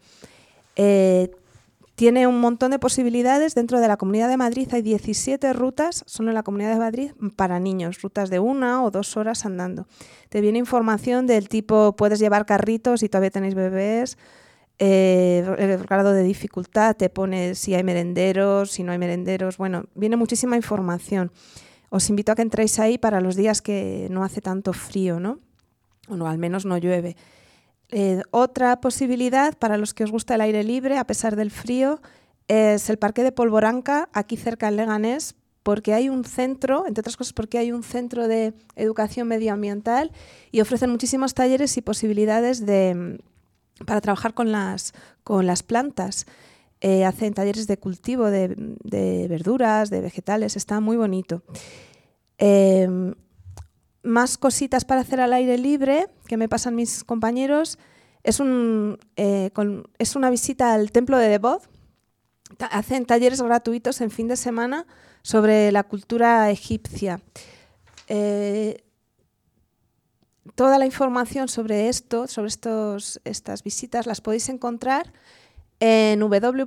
Tiene un montón de posibilidades. Dentro de la Comunidad de Madrid hay 17 rutas, solo en la Comunidad de Madrid, para niños, rutas de 1 o 2 horas andando. Te viene información del tipo, puedes llevar carritos si todavía tenéis bebés, el grado de dificultad, te pone si hay merenderos, si no hay merenderos, bueno, viene muchísima información. Os invito a que entréis ahí para los días que no hace tanto frío, ¿no? O no, al menos no llueve. Otra posibilidad para los que os gusta el aire libre, a pesar del frío, es el Parque de Polvoranca, aquí cerca en Leganés, porque hay un centro, entre otras cosas porque hay un centro de educación medioambiental y ofrecen muchísimos talleres y posibilidades para trabajar con las plantas. Hacen talleres de cultivo de verduras, de vegetales, está muy bonito. Más cositas para hacer al aire libre que me pasan mis compañeros. Es una visita al templo de Devot. Hacen talleres gratuitos en fin de semana sobre la cultura egipcia. Toda la información sobre estas visitas las podéis encontrar en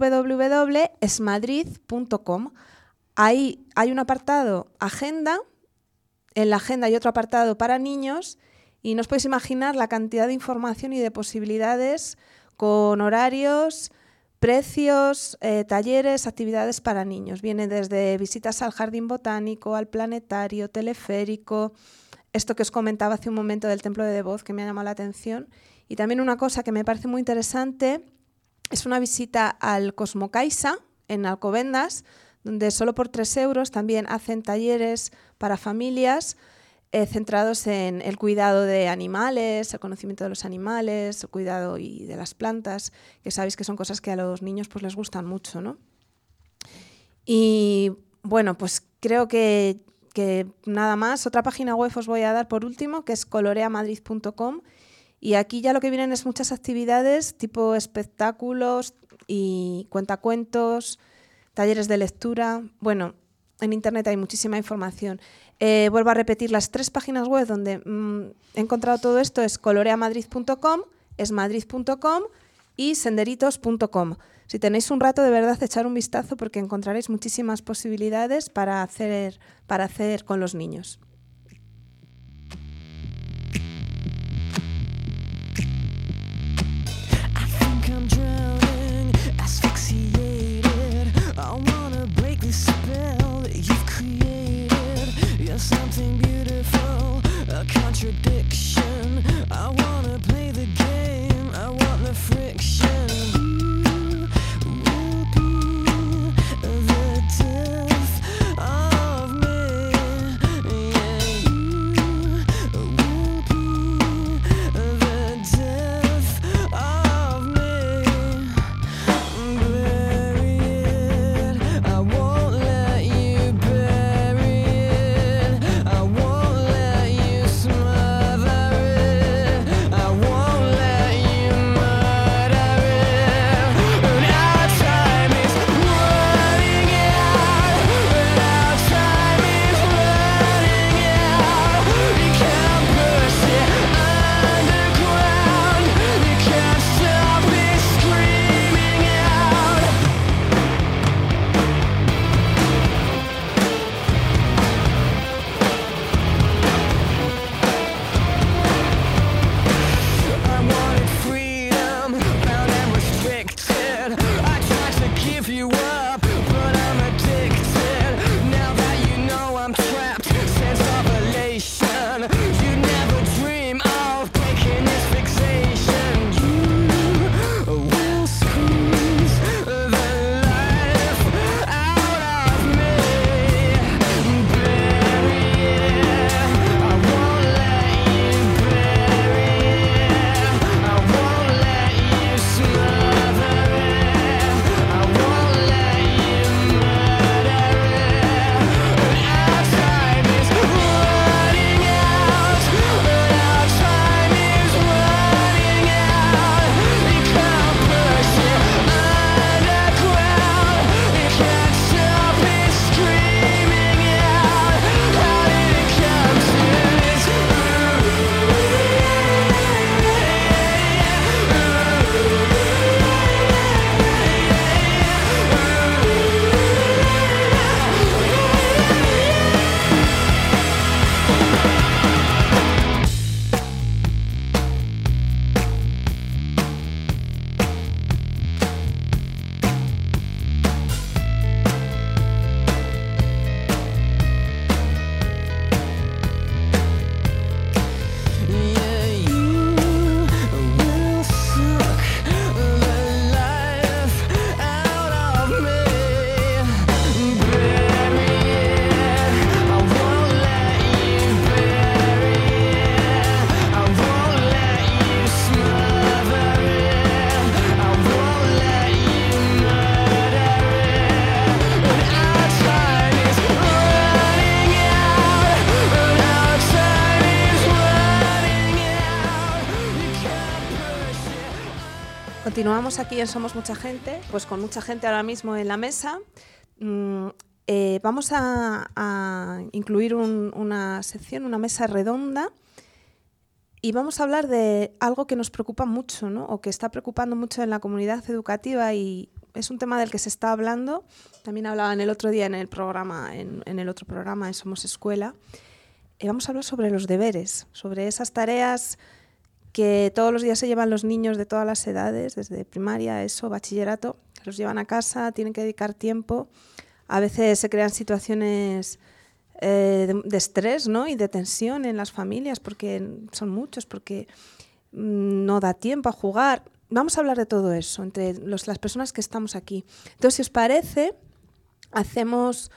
www.esmadrid.com. Ahí hay un apartado agenda, en la agenda hay otro apartado para niños y no os podéis imaginar la cantidad de información y de posibilidades con horarios, precios, talleres, actividades para niños. Viene desde visitas al jardín botánico, al planetario, teleférico, esto que os comentaba hace un momento del templo de Devot que me ha llamado la atención. Y también una cosa que me parece muy interesante es una visita al Cosmocaisa en Alcobendas, donde solo por 3 euros también hacen talleres para familias centrados en el cuidado de animales, el conocimiento de los animales, el cuidado y de las plantas, que sabéis que son cosas que a los niños pues, les gustan mucho, ¿no? Y bueno, pues creo que nada más. Otra página web os voy a dar por último, que es coloreamadrid.com, y aquí ya lo que vienen es muchas actividades tipo espectáculos y cuentacuentos, talleres de lectura. Bueno, en internet hay muchísima información. Vuelvo a repetir, las 3 páginas web donde he encontrado todo esto es coloreamadrid.com, esmadrid.com y senderitos.com. Si tenéis un rato, de verdad, echar un vistazo porque encontraréis muchísimas posibilidades para hacer con los niños. Something beautiful, a contradiction. I wanna play the game, I want the friction. You will be the death of me. Yeah, you will be the death of me. Bury it, I won't let you bury it. I won't let you smother it. I won't let you murder it. Continuamos aquí en Somos Mucha Gente, pues con mucha gente ahora mismo en la mesa. Vamos a incluir una sección, una mesa redonda, y vamos a hablar de algo que nos preocupa mucho, ¿no? O que está preocupando mucho en la comunidad educativa, y es un tema del que se está hablando. También hablaban el otro día en el programa, en el otro programa, en Somos Escuela. Vamos a hablar sobre los deberes, sobre esas tareas que todos los días se llevan los niños de todas las edades, desde primaria, ESO, bachillerato, que los llevan a casa, tienen que dedicar tiempo. A veces se crean situaciones de estrés, ¿no? Y de tensión en las familias, porque son muchos, porque no da tiempo a jugar. Vamos a hablar de todo eso entre las personas que estamos aquí. Entonces, si os parece, hacemos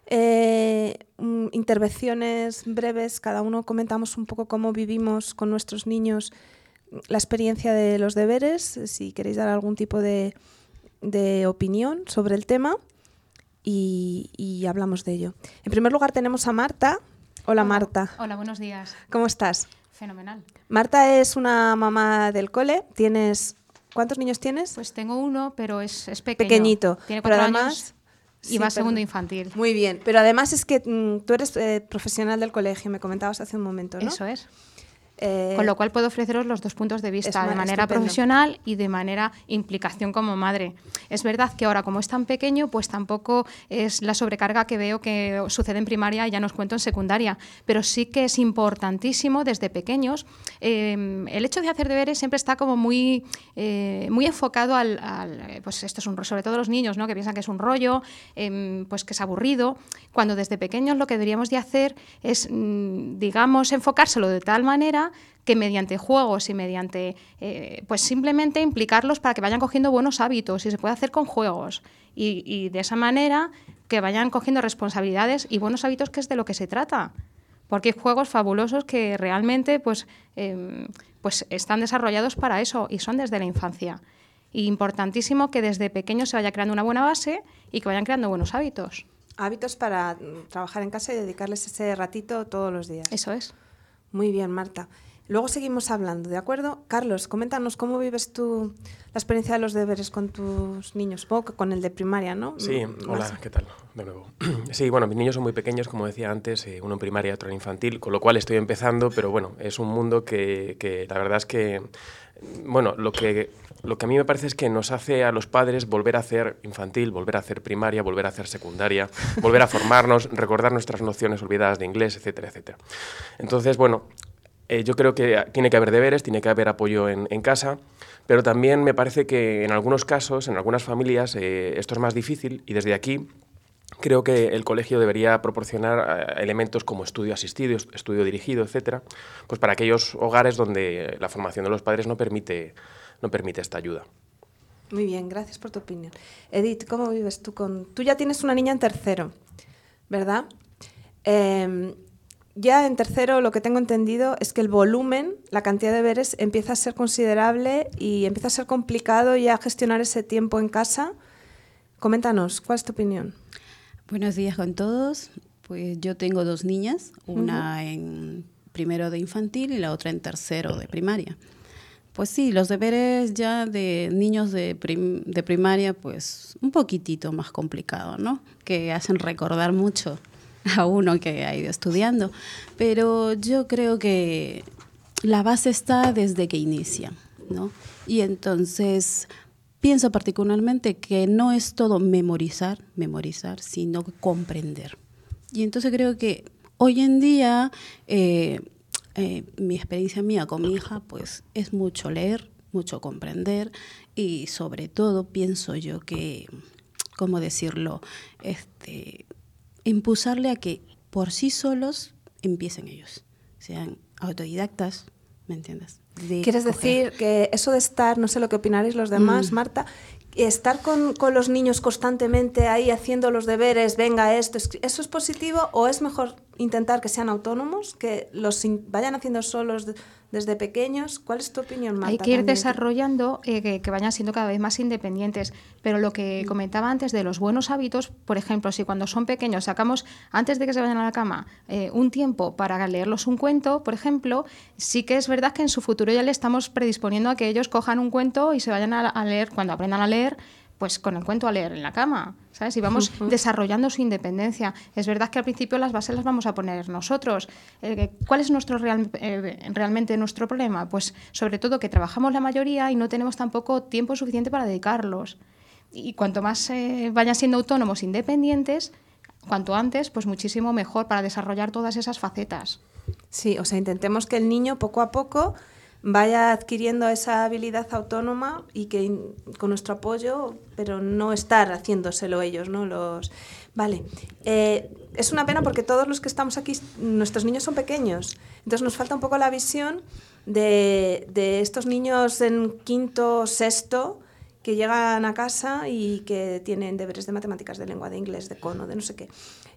intervenciones breves, cada uno comentamos un poco cómo vivimos con nuestros niños la experiencia de los deberes, si queréis dar algún tipo de opinión sobre el tema, y hablamos de ello. En primer lugar tenemos a Marta. Hola, Marta. Hola, buenos días. ¿Cómo estás? Fenomenal. Marta es una mamá del cole. ¿Cuántos niños tienes? Pues tengo uno, pero es pequeño. Pequeñito. Tiene 4 pero además, años y va a segundo infantil. Muy bien, pero además es que tú eres profesional del colegio, me comentabas hace un momento, ¿no? Eso es. Con lo cual puedo ofreceros los dos puntos de vista, de manera estupendo. Profesional y de manera implicación como madre. Es verdad que ahora, como es tan pequeño, pues tampoco es la sobrecarga que veo que sucede en primaria, y ya nos cuento en secundaria, pero sí que es importantísimo desde pequeños. El hecho de hacer deberes siempre está como muy enfocado pues esto es sobre todo los niños, ¿no? Que piensan que es un rollo, pues que es aburrido, cuando desde pequeños lo que deberíamos de hacer es, digamos, enfocárselo de tal manera que mediante juegos y mediante, pues simplemente implicarlos para que vayan cogiendo buenos hábitos, y se puede hacer con juegos, y de esa manera que vayan cogiendo responsabilidades y buenos hábitos, que es de lo que se trata, porque hay juegos fabulosos que realmente pues están desarrollados para eso y son desde la infancia. Y importantísimo que desde pequeños se vaya creando una buena base y que vayan creando buenos hábitos. Hábitos para trabajar en casa y dedicarles ese ratito todos los días. Eso es. Muy bien, Marta. Luego seguimos hablando, ¿de acuerdo? Carlos, coméntanos cómo vives tú la experiencia de los deberes con tus niños, supongo que con el de primaria, ¿no? Sí, hola, ¿qué tal? De nuevo. Sí, bueno, mis niños son muy pequeños, como decía antes, uno en primaria y otro en infantil, con lo cual estoy empezando, pero bueno, es un mundo que la verdad es que, bueno, lo que a mí me parece es que nos hace a los padres volver a hacer infantil, volver a hacer primaria, volver a hacer secundaria, volver a formarnos, recordar nuestras nociones olvidadas de inglés, etcétera, etcétera. Entonces, bueno, yo creo que tiene que haber deberes, tiene que haber apoyo en casa, pero también me parece que en algunos casos, en algunas familias, esto es más difícil, y desde aquí creo que el colegio debería proporcionar elementos como estudio asistido, estudio dirigido, etcétera, pues para aquellos hogares donde la formación de los padres no permite esta ayuda. Muy bien, gracias por tu opinión. Edith, ¿cómo vives tú Tú ya tienes una niña en tercero, ¿verdad? Ya en tercero lo que tengo entendido es que el volumen, la cantidad de deberes empieza a ser considerable y empieza a ser complicado ya gestionar ese tiempo en casa. Coméntanos, ¿cuál es tu opinión? Buenos días con todos. Pues yo tengo 2 niñas, una en primero de infantil y la otra en tercero de primaria. Pues sí, los deberes ya de niños de primaria, pues un poquitito más complicado, ¿no? Que hacen recordar mucho a uno que ha ido estudiando, pero yo creo que la base está desde que inicia, ¿no? Y entonces pienso particularmente que no es todo memorizar, sino comprender. Y entonces creo que hoy en día mi experiencia mía con mi hija pues es mucho leer, mucho comprender, y sobre todo pienso yo que, ¿cómo decirlo?, impulsarle a que por sí solos empiecen ellos, sean autodidactas, ¿me entiendes? ¿Quieres decir que eso de estar, no sé lo que opinaréis los demás, Marta, estar con los niños constantemente ahí haciendo los deberes, venga esto, ¿eso es positivo o es mejor intentar que sean autónomos, que vayan haciendo solos desde pequeños? ¿Cuál es tu opinión, Marta? Hay que ir también? desarrollando que vayan siendo cada vez más independientes. Pero lo que comentaba antes de los buenos hábitos, por ejemplo, si cuando son pequeños sacamos, antes de que se vayan a la cama, un tiempo para leerlos un cuento, por ejemplo, sí que es verdad que en su futuro ya le estamos predisponiendo a que ellos cojan un cuento y se vayan a leer, cuando aprendan a leer, pues con el cuento a leer en la cama, ¿sabes? Y vamos desarrollando su independencia. Es verdad que al principio las bases las vamos a poner nosotros. ¿Cuál es realmente nuestro problema? Pues sobre todo que trabajamos la mayoría y no tenemos tampoco tiempo suficiente para dedicarlos. Y cuanto más vayan siendo autónomos, independientes, cuanto antes, pues muchísimo mejor para desarrollar todas esas facetas. Sí, o sea, intentemos que el niño poco a poco vaya adquiriendo esa habilidad autónoma y que con nuestro apoyo, pero no estar haciéndoselo ellos, ¿no? Vale. Es una pena porque todos los que estamos aquí, nuestros niños son pequeños, entonces nos falta un poco la visión de estos niños en quinto, sexto, que llegan a casa y que tienen deberes de matemáticas, de lengua, de inglés, de cono, de no sé qué.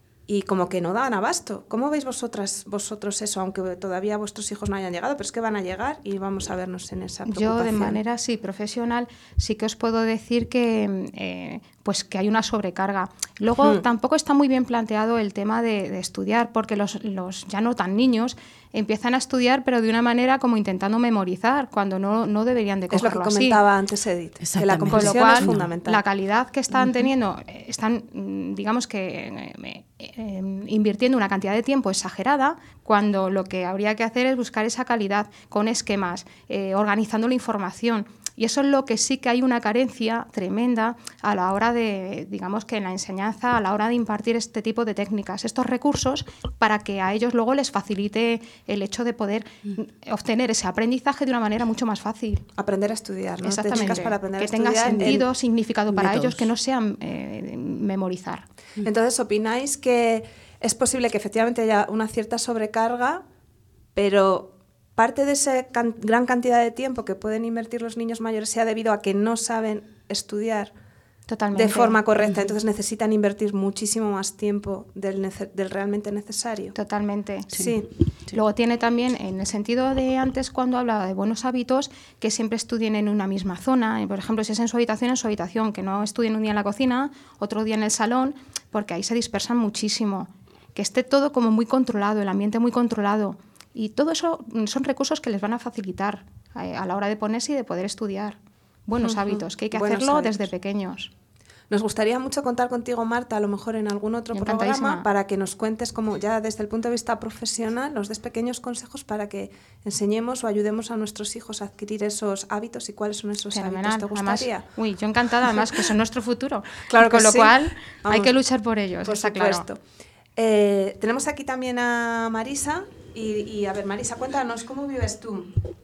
Y como que no dan abasto. ¿Cómo veis vosotros eso? Aunque todavía vuestros hijos no hayan llegado, pero es que van a llegar y vamos a vernos en esa preocupación. Yo, de manera profesional, sí que os puedo decir que pues que hay una sobrecarga. Luego, tampoco está muy bien planteado el tema de estudiar, porque los ya no tan niños empiezan a estudiar, pero de una manera como intentando memorizar, cuando no deberían de cogerlo así. Es lo que comentaba antes Edith, que la comprensión es fundamental. La calidad que están teniendo, están, digamos que invirtiendo una cantidad de tiempo exagerada, cuando lo que habría que hacer es buscar esa calidad con esquemas, organizando la información. Y eso es lo que sí que hay una carencia tremenda a la hora de, digamos que en la enseñanza, a la hora de impartir este tipo de técnicas, estos recursos, para que a ellos luego les facilite el hecho de poder obtener ese aprendizaje de una manera mucho más fácil. Aprender a estudiar, ¿no? Exactamente. Técnicas para aprender que a estudiar. tenga sentido, significado para ellos, que no sean memorizar. Entonces, ¿opináis que es posible que efectivamente haya una cierta sobrecarga, pero parte de esa gran cantidad de tiempo que pueden invertir los niños mayores sea debido a que no saben estudiar de forma correcta? Entonces necesitan invertir muchísimo más tiempo del realmente necesario. Totalmente. Sí. Luego tiene también, en el sentido de antes, cuando hablaba de buenos hábitos, que siempre estudien en una misma zona. Por ejemplo, si es en su habitación, que no estudien un día en la cocina, otro día en el salón, porque ahí se dispersan muchísimo. Que esté todo como muy controlado, el ambiente muy controlado. Y todo eso son recursos que les van a facilitar a la hora de ponerse y de poder estudiar. Buenos hábitos, que hay que hacerlo desde pequeños. Nos gustaría mucho contar contigo, Marta, a lo mejor en algún otro programa, para que nos cuentes, como ya desde el punto de vista profesional, nos des pequeños consejos para que enseñemos o ayudemos a nuestros hijos a adquirir esos hábitos y cuáles son esos hábitos. ¿Te gustaría? Además, yo encantada, además, que son nuestro futuro. Claro que Con lo sí. cual, hay que luchar por ellos, por está supuesto. Claro. Tenemos aquí también a Marisa. Y a ver, Marisa, cuéntanos, ¿cómo vives tú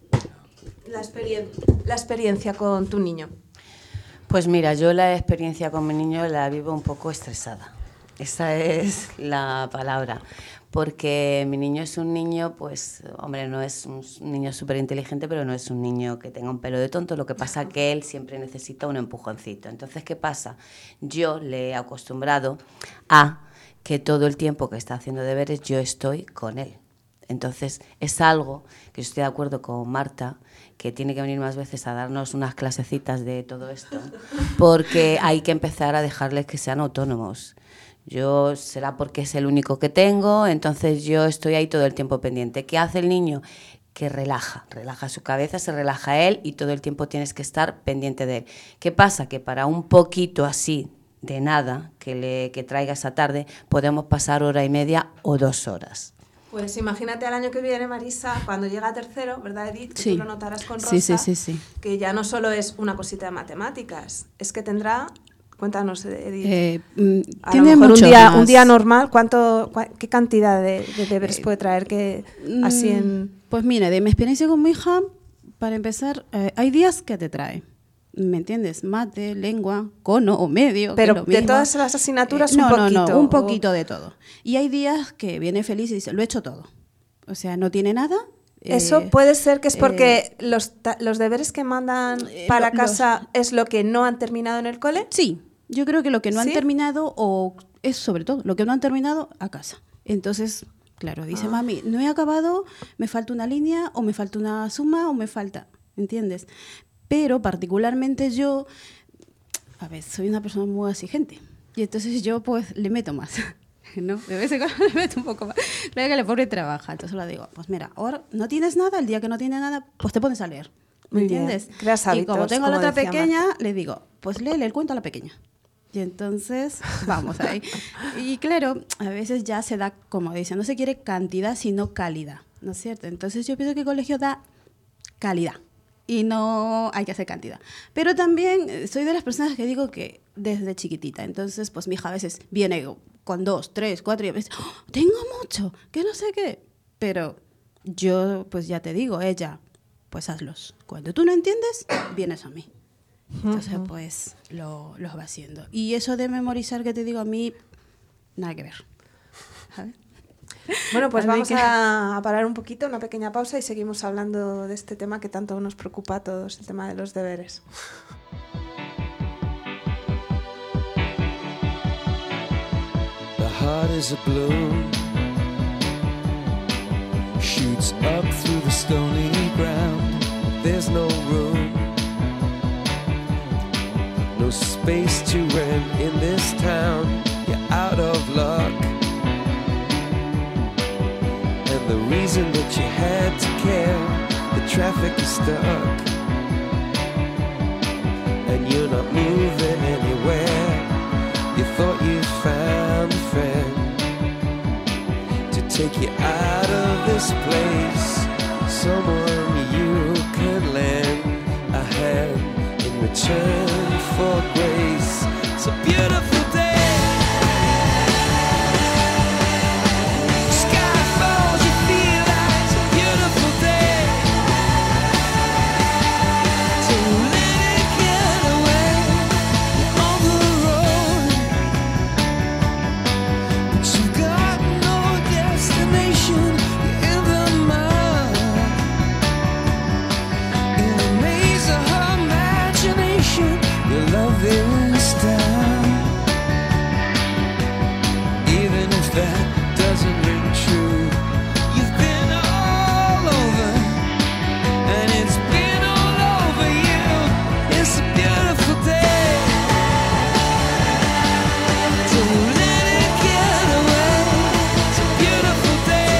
la experiencia con tu niño? Pues mira, yo la experiencia con mi niño la vivo un poco estresada. Esa es la palabra. Porque mi niño es un niño, pues, hombre, no es un niño súper inteligente, pero no es un niño que tenga un pelo de tonto. Lo que pasa es que él siempre necesita un empujoncito. Entonces, ¿qué pasa? Yo le he acostumbrado a que todo el tiempo que está haciendo deberes yo estoy con él. Entonces, es algo que yo estoy de acuerdo con Marta, que tiene que venir más veces a darnos unas clasecitas de todo esto, porque hay que empezar a dejarles que sean autónomos. Yo será porque es el único que tengo, entonces yo estoy ahí todo el tiempo pendiente. ¿Qué hace el niño? Que relaja su cabeza, se relaja él y todo el tiempo tienes que estar pendiente de él. ¿Qué pasa? Que para un poquito así de nada que traiga esa tarde, podemos pasar 1 hora y media o 2 horas. Pues imagínate al año que viene, Marisa, cuando llega a tercero, ¿verdad, Edith? Que tú lo notarás con Rosa, sí. Que ya no solo es una cosita de matemáticas, es que tendrá... Cuéntanos, Edith. A lo mejor un día normal, ¿qué cantidad de deberes puede traer? Pues mira, de mi experiencia con mi hija, para empezar, hay días que te trae. ¿Me entiendes? Mate, lengua, cono o medio. Pero de todas las asignaturas un poquito. No, un poquito de todo. Y hay días que viene feliz y dice, lo he hecho todo. O sea, no tiene nada. Eso puede ser que es porque los deberes que mandan para casa es lo que no han terminado en el cole. Sí, yo creo que lo que no han terminado, o es sobre todo lo que no han terminado a casa. Entonces, claro. Dice, mami, no he acabado, me falta una línea, o me falta una suma, o me falta, ¿entiendes? Pero particularmente yo, a ver, soy una persona muy exigente. Y entonces yo pues le meto más, ¿no? De vez en cuando le meto un poco más. Claro que la pobre trabaja, entonces le digo, pues mira, ahora no tienes nada, el día que no tienes nada, pues te pones a leer. ¿Me entiendes? Creas hábitos, y como tengo a la como otra decía pequeña, Marta. le digo, pues léele el cuento a la pequeña. Y entonces, vamos ahí. Y claro, a veces ya se da, como dice, no se quiere cantidad, sino calidad, ¿no es cierto? Entonces yo pienso que el colegio da calidad y no hay que hacer cantidad. Pero también soy de las personas que digo que desde chiquitita, entonces pues mi hija a veces viene con 2, 3, 4 y a veces, ¡oh, tengo mucho, que no sé qué! Pero yo, pues ya te digo, ella, pues hazlos. Cuando tú no entiendes, vienes a mí. Entonces, pues, los va haciendo. Y eso de memorizar que te digo a mí, nada que ver. ¿Sabes? Bueno, pues Así vamos que- a parar un poquito, una pequeña pausa y seguimos hablando de este tema que tanto nos preocupa a todos, el tema de los deberes. The heart is a balloon, shoots up through the stony ground. There's no room, no space to rent in this town. You're out of luck, and the reason that you had to care, the traffic is stuck, and you're not moving anywhere. You thought you found a friend to take you out of this place, someone you could lend a hand in return for grace. It's a beautiful day. Sky falls, you feel like it's a beautiful day. So let it get away on the road. But you've got no destination. You're in the mud, in the maze of her imagination. Your love is down, even if that doesn't ring true. You've been all over, and it's been all over you. It's a beautiful day. Don't let it get away. It's a beautiful day.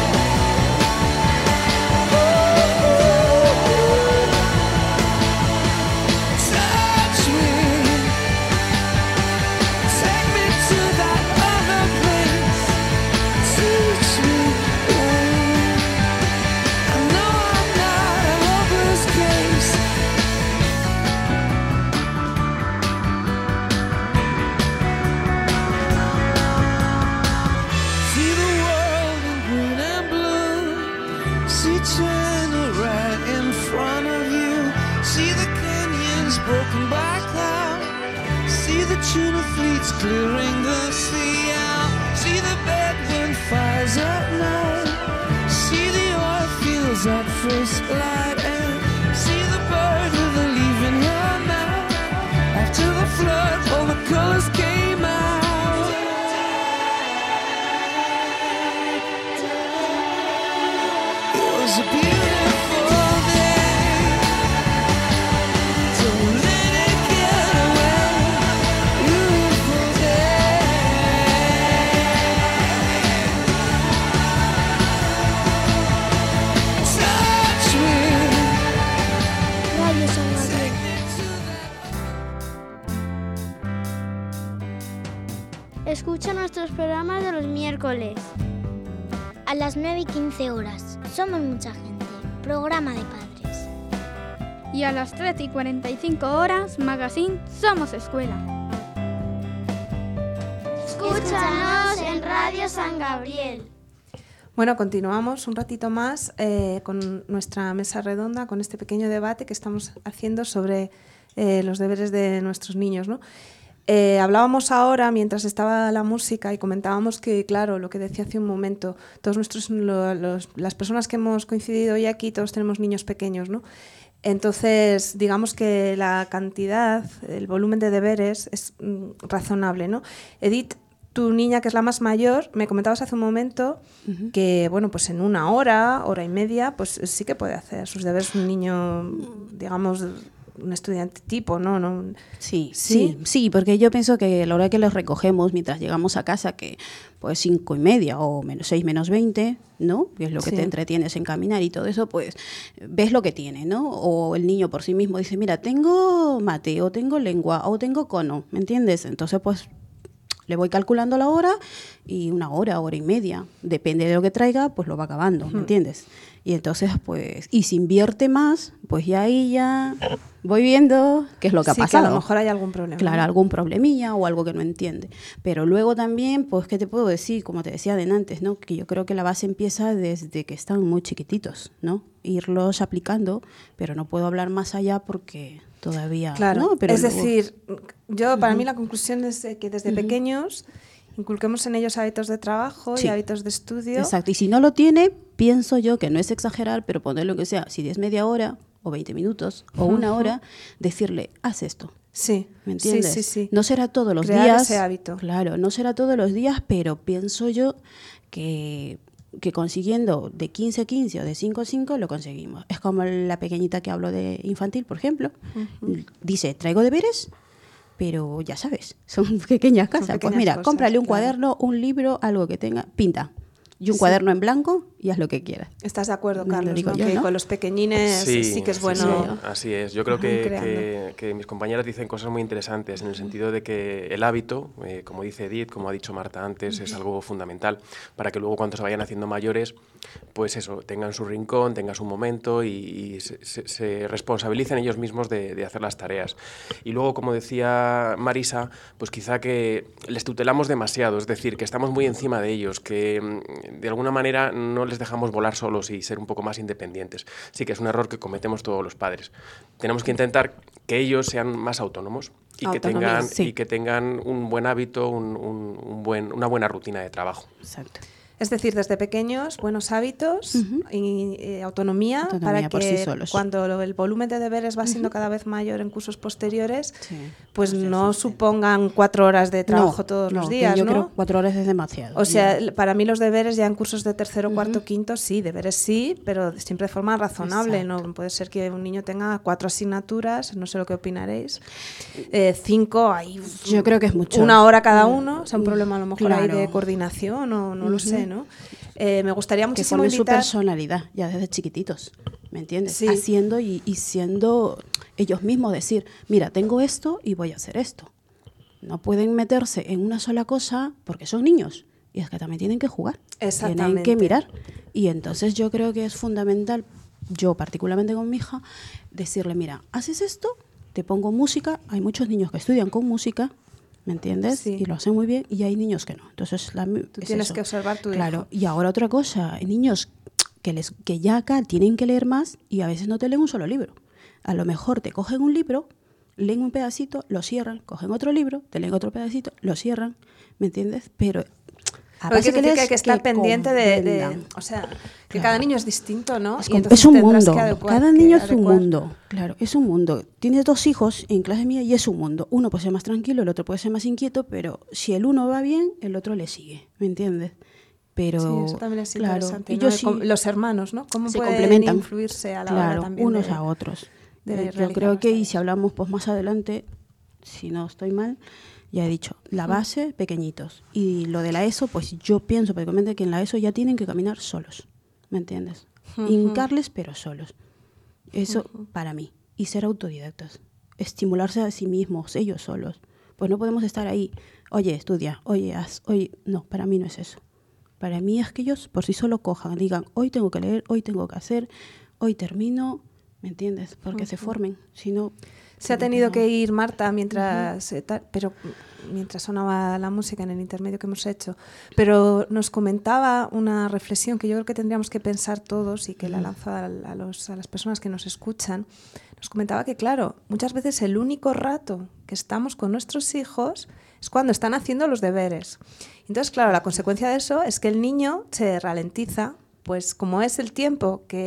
Touch me, take me to that other place. Teach me, I know I'm not a hopeless case. See the world in green and blue. See China right in front of you. See the canyons broken by cloud. See the tuna fleets clearing the sea out. See the bedroom fires at night. See the oil fields at first light. And see the bird with a leaf in her mouth. After the flood, all the colors came out. It was a beautiful day. Don't let it get away. Beautiful day. Touch me. Radio San Gabriel. Escucha nuestros programas de los miércoles a las 9:15 horas. Somos mucha gente. Programa de padres. Y a las 13:45 horas, Magazine Somos Escuela. Escúchanos en Radio San Gabriel. Bueno, continuamos un ratito más con nuestra mesa redonda, con este pequeño debate que estamos haciendo sobre los deberes de nuestros niños, ¿no? Hablábamos ahora, mientras estaba la música, y comentábamos que, claro, lo que decía hace un momento, todos las personas que hemos coincidido hoy aquí, todos tenemos niños pequeños, ¿no? Entonces, digamos que la cantidad, el volumen de deberes es razonable, ¿no? Edith tu niña, que es la más mayor, me comentabas hace un momento que, bueno, pues en una hora y media, pues sí que puede hacer sus deberes un niño, digamos, un estudiante tipo, ¿no? Sí, porque yo pienso que a la hora que los recogemos, mientras llegamos a casa, que pues 5:30 o -6, -20, ¿no? Que es lo que te entretienes en caminar y todo eso, pues ves lo que tiene, ¿no? O el niño por sí mismo dice, mira, tengo mate, o tengo lengua, o tengo cono, ¿me entiendes? Entonces, pues le voy calculando la hora y una hora y media, depende de lo que traiga, pues lo va acabando, ¿me entiendes? Y entonces, pues, y si invierte más, pues ya ahí ya voy viendo qué es lo que ha pasado. Que a lo mejor hay algún problema. Claro, algún problemilla o algo que no entiende. Pero luego también, pues, ¿qué te puedo decir? Como te decía de antes, ¿no? Que yo creo que la base empieza desde que están muy chiquititos, ¿no? Irlos aplicando, pero no puedo hablar más allá porque todavía... Claro, ¿no? Pero es luego... decir, yo para mí la conclusión es que desde pequeños inculquemos en ellos hábitos de trabajo y hábitos de estudio. Exacto, y si no lo tiene, pienso yo que no es exagerar, pero ponerlo que sea, si es media hora o 20 minutos o una hora, decirle, haz esto. Sí, ¿me entiendes? Sí. No será todos los Crear días. ese hábito. Claro, no será todos los días, pero pienso yo que consiguiendo de 15 a 15 o de 5 a 5 lo conseguimos. Es como la pequeñita que hablo de infantil, por ejemplo. Dice, traigo deberes, pero ya sabes, son pequeñas cosas. Pues mira, cosas, cómprale un cuaderno, un libro, algo que tenga, pinta. Y un cuaderno en blanco y haz lo que quieras. ¿Estás de acuerdo, Carlos? Digo ¿no? yo, Que ¿no? con los pequeñines sí que es bueno. Así es. Yo creo que mis compañeras dicen cosas muy interesantes en el sentido de que el hábito, como dice Edith, como ha dicho Marta antes, es algo fundamental para que luego cuando se vayan haciendo mayores, pues eso, tengan su rincón, tengan su momento y se responsabilicen ellos mismos de hacer las tareas. Y luego, como decía Marisa, pues quizá que les tutelamos demasiado, es decir, que estamos muy encima de ellos, que de alguna manera no les dejamos volar solos y ser un poco más independientes. Sí que es un error que cometemos todos los padres. Tenemos que intentar que ellos sean más autónomos y que tengan un buen hábito, una buena rutina de trabajo. Exacto. Es decir, desde pequeños, buenos hábitos y autonomía para que sí solos. Cuando el volumen de deberes va siendo cada vez mayor en cursos posteriores, pues no supongan 4 horas de trabajo todos los días, yo ¿no? creo que 4 horas es demasiado. O sea, para mí los deberes ya en cursos de tercero, cuarto, quinto, sí, deberes sí, pero siempre de forma razonable. Exacto. No puede ser que un niño tenga 4 asignaturas, no sé lo que opinaréis, 5, ahí yo creo que es mucho. 1 hora cada uno, o sea, un problema a lo mejor ahí Claro. de coordinación o no lo sé, ¿no? Me gustaría muchísimo que ponen su invitar... personalidad ya desde chiquititos, ¿me entiendes? Sí. Haciendo y siendo ellos mismos, decir, mira, tengo esto y voy a hacer esto. No pueden meterse en una sola cosa porque son niños y es que también tienen que jugar, tienen que mirar. Y entonces yo creo que es fundamental, yo particularmente con mi hija, decirle, mira, haces esto, te pongo música, hay muchos niños que estudian con música, ¿me entiendes? Sí. Y lo hacen muy bien y hay niños que no. Entonces, Tú tienes que observar tu Claro. hijo. Y ahora otra cosa, hay niños que ya acá tienen que leer más y a veces no te leen un solo libro. A lo mejor te cogen un libro, leen un pedacito, lo cierran, cogen otro libro, te leen otro pedacito, lo cierran, ¿me entiendes? Pero Lo que hay que estar pendiente de o sea, que cada niño es distinto, ¿no? Es un mundo, cada niño es un mundo, claro, es un mundo. Tienes 2 hijos en clase mía y es un mundo. Uno puede ser más tranquilo, el otro puede ser más inquieto, pero si el uno va bien, el otro le sigue, ¿me entiendes? Pero, sí, eso también es interesante, ¿no? Y los hermanos, ¿no? ¿Cómo se pueden complementan, influirse a la hora también unos a otros? Yo creo que, y si hablamos pues más adelante, si no estoy mal, ya he dicho, la base, pequeñitos. Y lo de la ESO, pues yo pienso prácticamente que en la ESO ya tienen que caminar solos, ¿me entiendes? Hincarles, pero solos. Eso para mí. Y ser autodidactas. Estimularse a sí mismos, ellos solos. Pues no podemos estar ahí, oye, estudia, oye, haz, oye. No, para mí no es eso. Para mí es que ellos por sí solo cojan, digan, hoy tengo que leer, hoy tengo que hacer, hoy termino, ¿me entiendes? Porque se formen, si no... Se ha tenido que ir Marta mientras sonaba la música en el intermedio que hemos hecho, pero nos comentaba una reflexión que yo creo que tendríamos que pensar todos y que la lanzo a las personas que nos escuchan. Nos comentaba que, claro, muchas veces el único rato que estamos con nuestros hijos es cuando están haciendo los deberes. Entonces, claro, la consecuencia de eso es que el niño se ralentiza, pues como es el tiempo que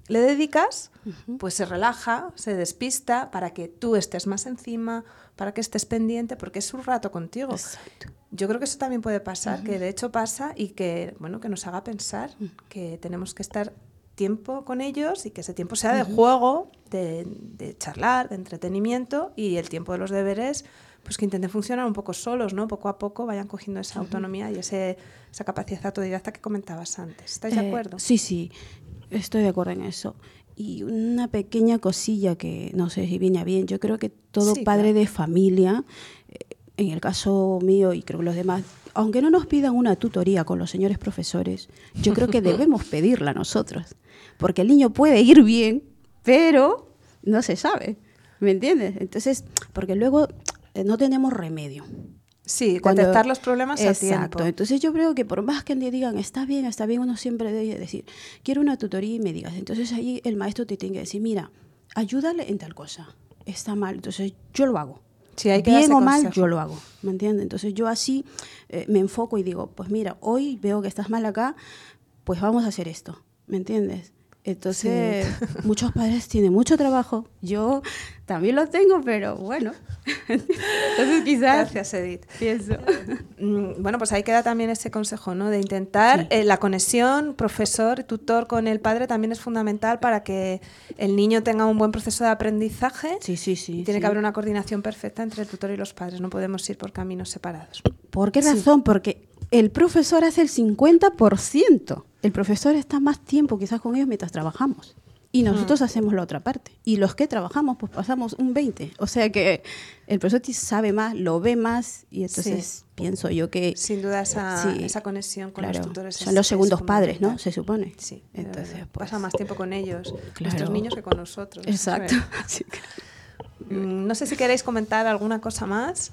le dedicas, pues se relaja, se despista para que tú estés más encima, para que estés pendiente, porque es un rato contigo. Exacto. Yo creo que eso también puede pasar, que de hecho pasa y que, bueno, que nos haga pensar que tenemos que estar tiempo con ellos y que ese tiempo sea de juego, de charlar, de entretenimiento, y el tiempo de los deberes, pues que intenten funcionar un poco solos, ¿no? Poco a poco vayan cogiendo esa autonomía y esa capacidad autodidacta que comentabas antes. ¿Estáis de acuerdo? Sí, estoy de acuerdo en eso. Y una pequeña cosilla que no sé si viene bien, yo creo que todo padre de familia, en el caso mío y creo que los demás, aunque no nos pidan una tutoría con los señores profesores, yo creo que debemos pedirla nosotros, porque el niño puede ir bien, pero no se sabe, ¿me entiendes? Entonces, porque luego no tenemos remedio. Sí, detectar los problemas a tiempo. Exacto. Entonces yo creo que por más que te digan, está bien, uno siempre debe decir, quiero una tutoría y me digas. Entonces ahí el maestro te tiene que decir, mira, ayúdale en tal cosa, está mal, entonces yo lo hago. Sí, hay que bien o consejo. mal, yo lo hago, ¿me entiendes? Entonces yo así me enfoco y digo, pues mira, hoy veo que estás mal acá, pues vamos a hacer esto, ¿me entiendes? Entonces, muchos padres tienen mucho trabajo. Yo también lo tengo, pero bueno. Entonces, quizás... Gracias, Edith. Pienso. Bueno, pues ahí queda también ese consejo, ¿no? De intentar la conexión profesor-tutor con el padre también es fundamental para que el niño tenga un buen proceso de aprendizaje. Sí. Tiene que haber una coordinación perfecta entre el tutor y los padres. No podemos ir por caminos separados. ¿Por qué razón? Porque el profesor hace el 50%. El profesor está más tiempo quizás con ellos mientras trabajamos. Y nosotros hacemos la otra parte. Y los que trabajamos, pues pasamos un 20%. O sea que el profesor sabe más, lo ve más. Y entonces pienso yo que... Sin duda esa conexión con los tutores son los segundos padres, ¿no? Se supone. Sí. Entonces, pues, pasa más tiempo con ellos, nuestros niños, que con nosotros. Exacto. Así que, no sé si queréis comentar alguna cosa más.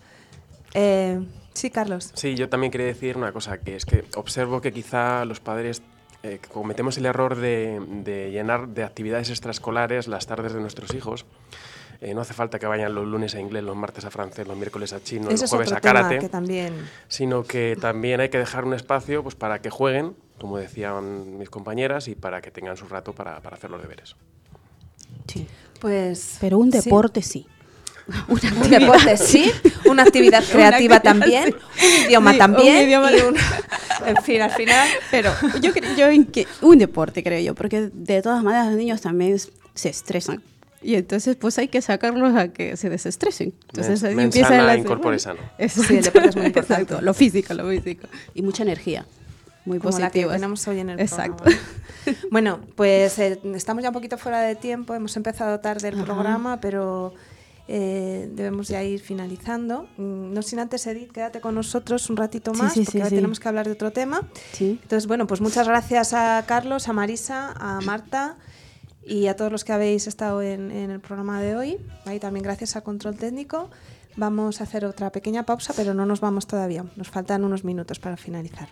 Sí, Carlos. Sí, yo también quería decir una cosa, que es que observo que quizá los padres cometemos el error de llenar de actividades extraescolares las tardes de nuestros hijos. No hace falta que vayan los lunes a inglés, los martes a francés, los miércoles a chino, los jueves a karate, sino que también hay que dejar un espacio pues, para que jueguen, como decían mis compañeras, y para que tengan su rato para hacer los deberes. Sí. Pues, pero un deporte sí. Un deporte sí, una actividad creativa también, un idioma también, en fin, al final. Pero yo en que un deporte, creo yo, porque de todas maneras los niños también se estresan. Y entonces pues hay que sacarlos a que se desestresen. Entonces ahí empieza la incorpore sano. Sí, el deporte es muy importante. Exacto, lo físico. Y mucha energía. Muy como positiva. La que tenemos hoy en el programa. Bueno, pues estamos ya un poquito fuera de tiempo, hemos empezado tarde el programa, pero debemos ya ir finalizando. No sin antes, Edith, quédate con nosotros un ratito más, porque ahora tenemos que hablar de otro tema. Entonces, bueno, pues muchas gracias a Carlos, a Marisa, a Marta y a todos los que habéis estado en el programa de hoy. Ahí también gracias al control técnico. Vamos a hacer otra pequeña pausa, pero no nos vamos todavía. Nos faltan unos minutos para finalizar.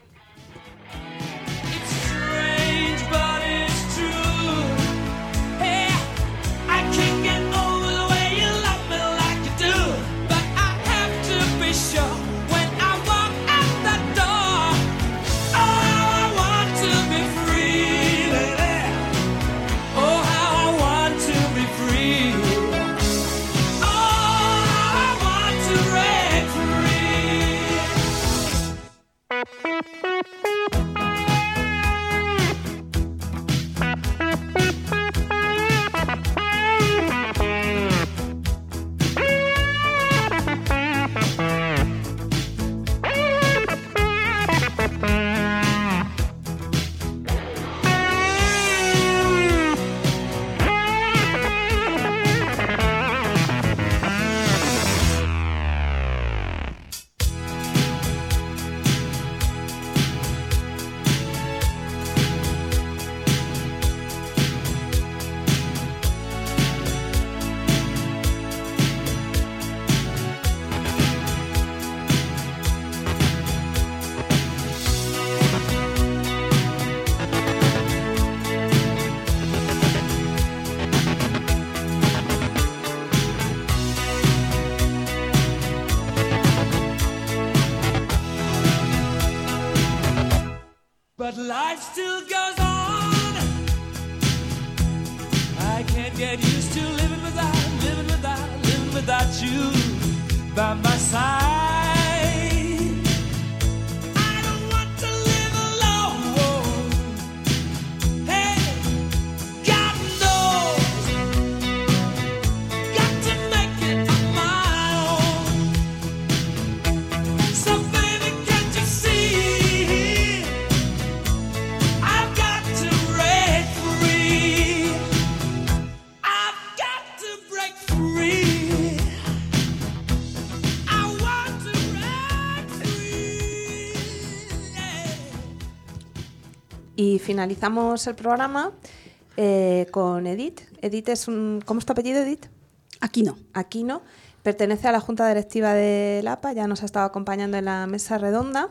get used to living without you by my side. I don't want to live alone. Hey, God knows, got to make it on my own. So baby, can't you see, I've got to break free. I've got to break free. Y finalizamos el programa con Edith. Edith es un... ¿Cómo es tu apellido, Edith? Aquino. Aquino. Pertenece a la Junta Directiva del APA, ya nos ha estado acompañando en la mesa redonda.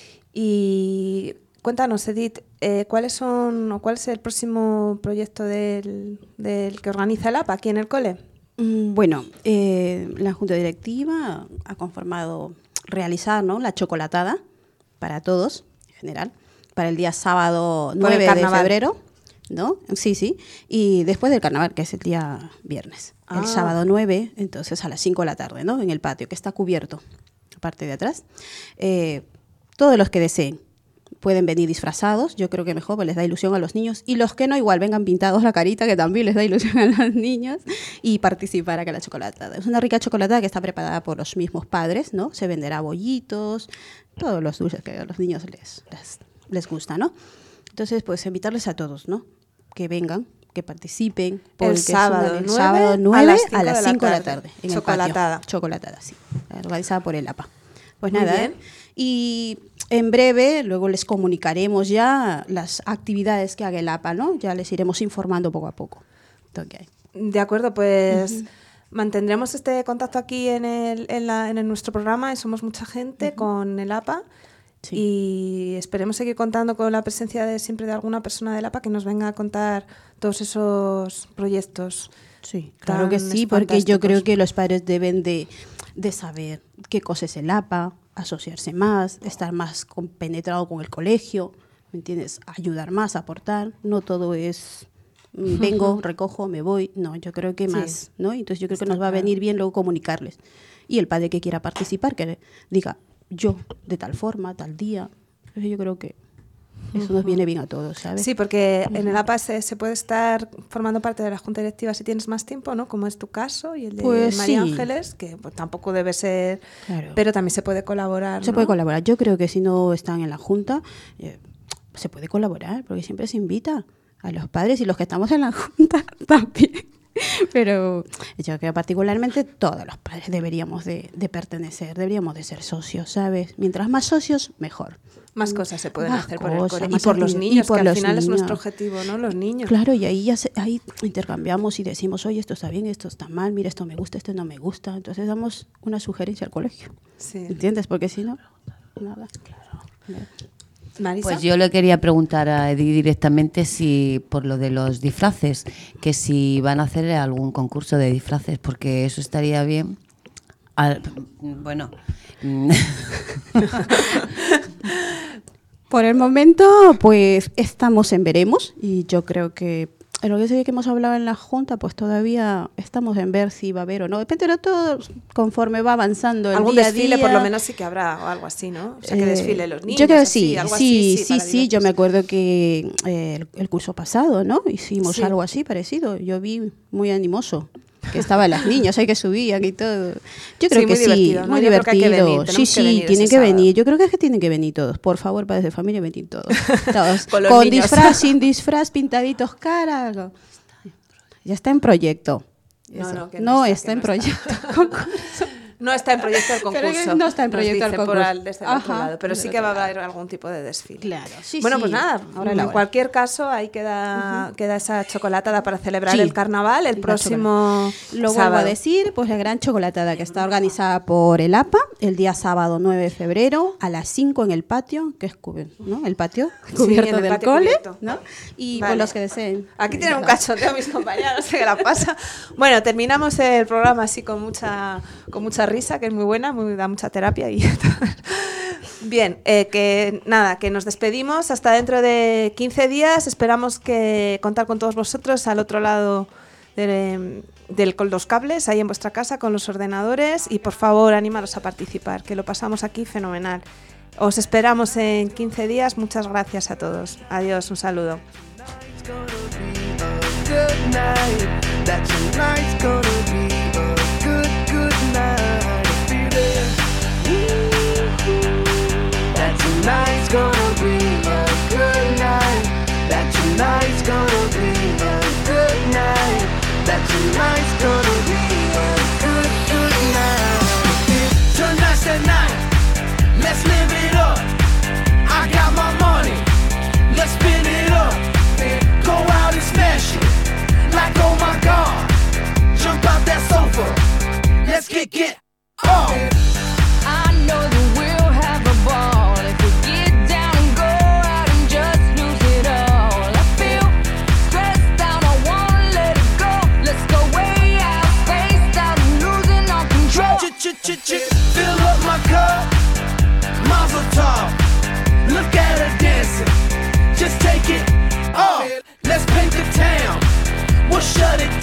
Y cuéntanos, Edith, ¿cuál es el próximo proyecto del que organiza el APA aquí en el cole? Bueno, la Junta Directiva ha conformado realizar, ¿no?, la chocolatada para todos, en general, para el día sábado 9 de febrero, ¿no? Sí. Y después del carnaval, que es el día viernes. El sábado 9, entonces a las 5 de la tarde, ¿no? En el patio, que está cubierto, la parte de atrás. Todos los que deseen pueden venir disfrazados. Yo creo que mejor, pues les da ilusión a los niños. Y los que no, igual vengan pintados la carita, que también les da ilusión a los niños. Y participar acá en la chocolatada. Es una rica chocolatada que está preparada por los mismos padres, ¿no? Se venderá bollitos, todos los dulces que a los niños les gusta, ¿no? Entonces, pues invitarles a todos, ¿no? Que vengan, que participen. El sábado 9 a las 5 de la tarde. En chocolatada. El patio. Chocolatada, sí. Organizada por el APA. Pues muy nada, bien. Y en breve, luego les comunicaremos ya las actividades que haga el APA, ¿no? Ya les iremos informando poco a poco. Okay. De acuerdo, pues mantendremos este contacto aquí en nuestro programa, Somos Mucha Gente, con el APA. Sí. Y esperemos seguir contando con la presencia siempre de alguna persona del APA que nos venga a contar todos esos proyectos. Sí, claro que sí, porque yo creo que los padres deben de saber qué cosa es el APA, asociarse más, estar más compenetrado con el colegio, ¿me entiendes? Ayudar más, aportar. No todo es vengo, recojo, me voy. No, yo creo que más, ¿no? Entonces yo creo que nos va a venir bien luego comunicarles. Y el padre que quiera participar, que diga, yo, de tal forma, tal día. Entonces yo creo que eso nos viene bien a todos, ¿sabes? Sí, porque en el APA se puede estar formando parte de la Junta Directiva si tienes más tiempo, ¿no? Como es tu caso y el de María Ángeles, que pues, tampoco debe ser... Claro. Pero también se puede colaborar, Se puede colaborar. Yo creo que si no están en la Junta, se puede colaborar, porque siempre se invita a los padres y los que estamos en la Junta también. Pero yo creo que particularmente todos los padres deberíamos de pertenecer, deberíamos de ser socios, ¿sabes? Mientras más socios, mejor. Más cosas se pueden hacer por el cole y por los niños, que al final es nuestro objetivo, ¿no? Los niños. Claro, y ahí ahí intercambiamos y decimos, oye, esto está bien, esto está mal, mira, esto me gusta, esto no me gusta. Entonces damos una sugerencia al colegio. Sí. ¿Entiendes? Porque si no, nada. Claro. Marisa. Pues yo le quería preguntar a Edith directamente si, por lo de los disfraces, que si van a hacer algún concurso de disfraces, porque eso estaría bien. Bueno... Por el momento, pues estamos en veremos y yo creo que en lo que hemos hablado en la Junta, pues todavía estamos en ver si va a haber o no. Depende de todo conforme va avanzando el algún día a desfile, día. por lo menos sí que habrá o algo así, ¿no? O sea, que desfile los niños. Yo creo que así, sí. Yo me acuerdo que el curso pasado, ¿no? Hicimos algo así parecido. Yo vi muy animoso. Que estaban las niñas, hay que subían y todo. Yo creo que sí, muy divertido. Sí, tienen que venir. Yo creo que tienen que venir todos. Por favor, padres de familia, venid todos. Con disfraz, sin disfraz, pintaditos cara. Ya está en proyecto. No está en proyecto. No está en proyecto el concurso. Pero no está en proyecto el concurso. Desde el otro lado, pero sí que va a haber algún tipo de desfile. Claro, bueno, pues nada, en cualquier caso, ahí queda esa chocolatada para celebrar el carnaval el próximo Lo vuelvo a decir, pues la gran chocolatada que está organizada por el APA el día sábado 9 de febrero a las 5 en el patio, que es ¿no? El patio cubierto del cole, ¿no? Y con los que deseen. Aquí tienen un cachondeo mis compañeros, no sé qué la pasa. Bueno, terminamos el programa así con mucha risa, que es muy buena, da mucha terapia y bien, que nos despedimos hasta dentro de 15 días. Esperamos contar con todos vosotros al otro lado con los cables ahí en vuestra casa, con los ordenadores, y por favor, anímalos a participar, que lo pasamos aquí fenomenal. Os esperamos en 15 días. Muchas gracias a todos. Adiós, un saludo. Tonight's gonna be a good night. That tonight's gonna be a good night. That tonight's gonna be a good, good night. Tonight's the night. Let's live it up. I got my money. Let's spin it up. Go out and smash it. Like oh my God. Jump out that sofa. Let's get up. I know that we'll have a ball. Fill up my cup, Mazel tov. Look at her dancing, just take it off. Let's paint the tank.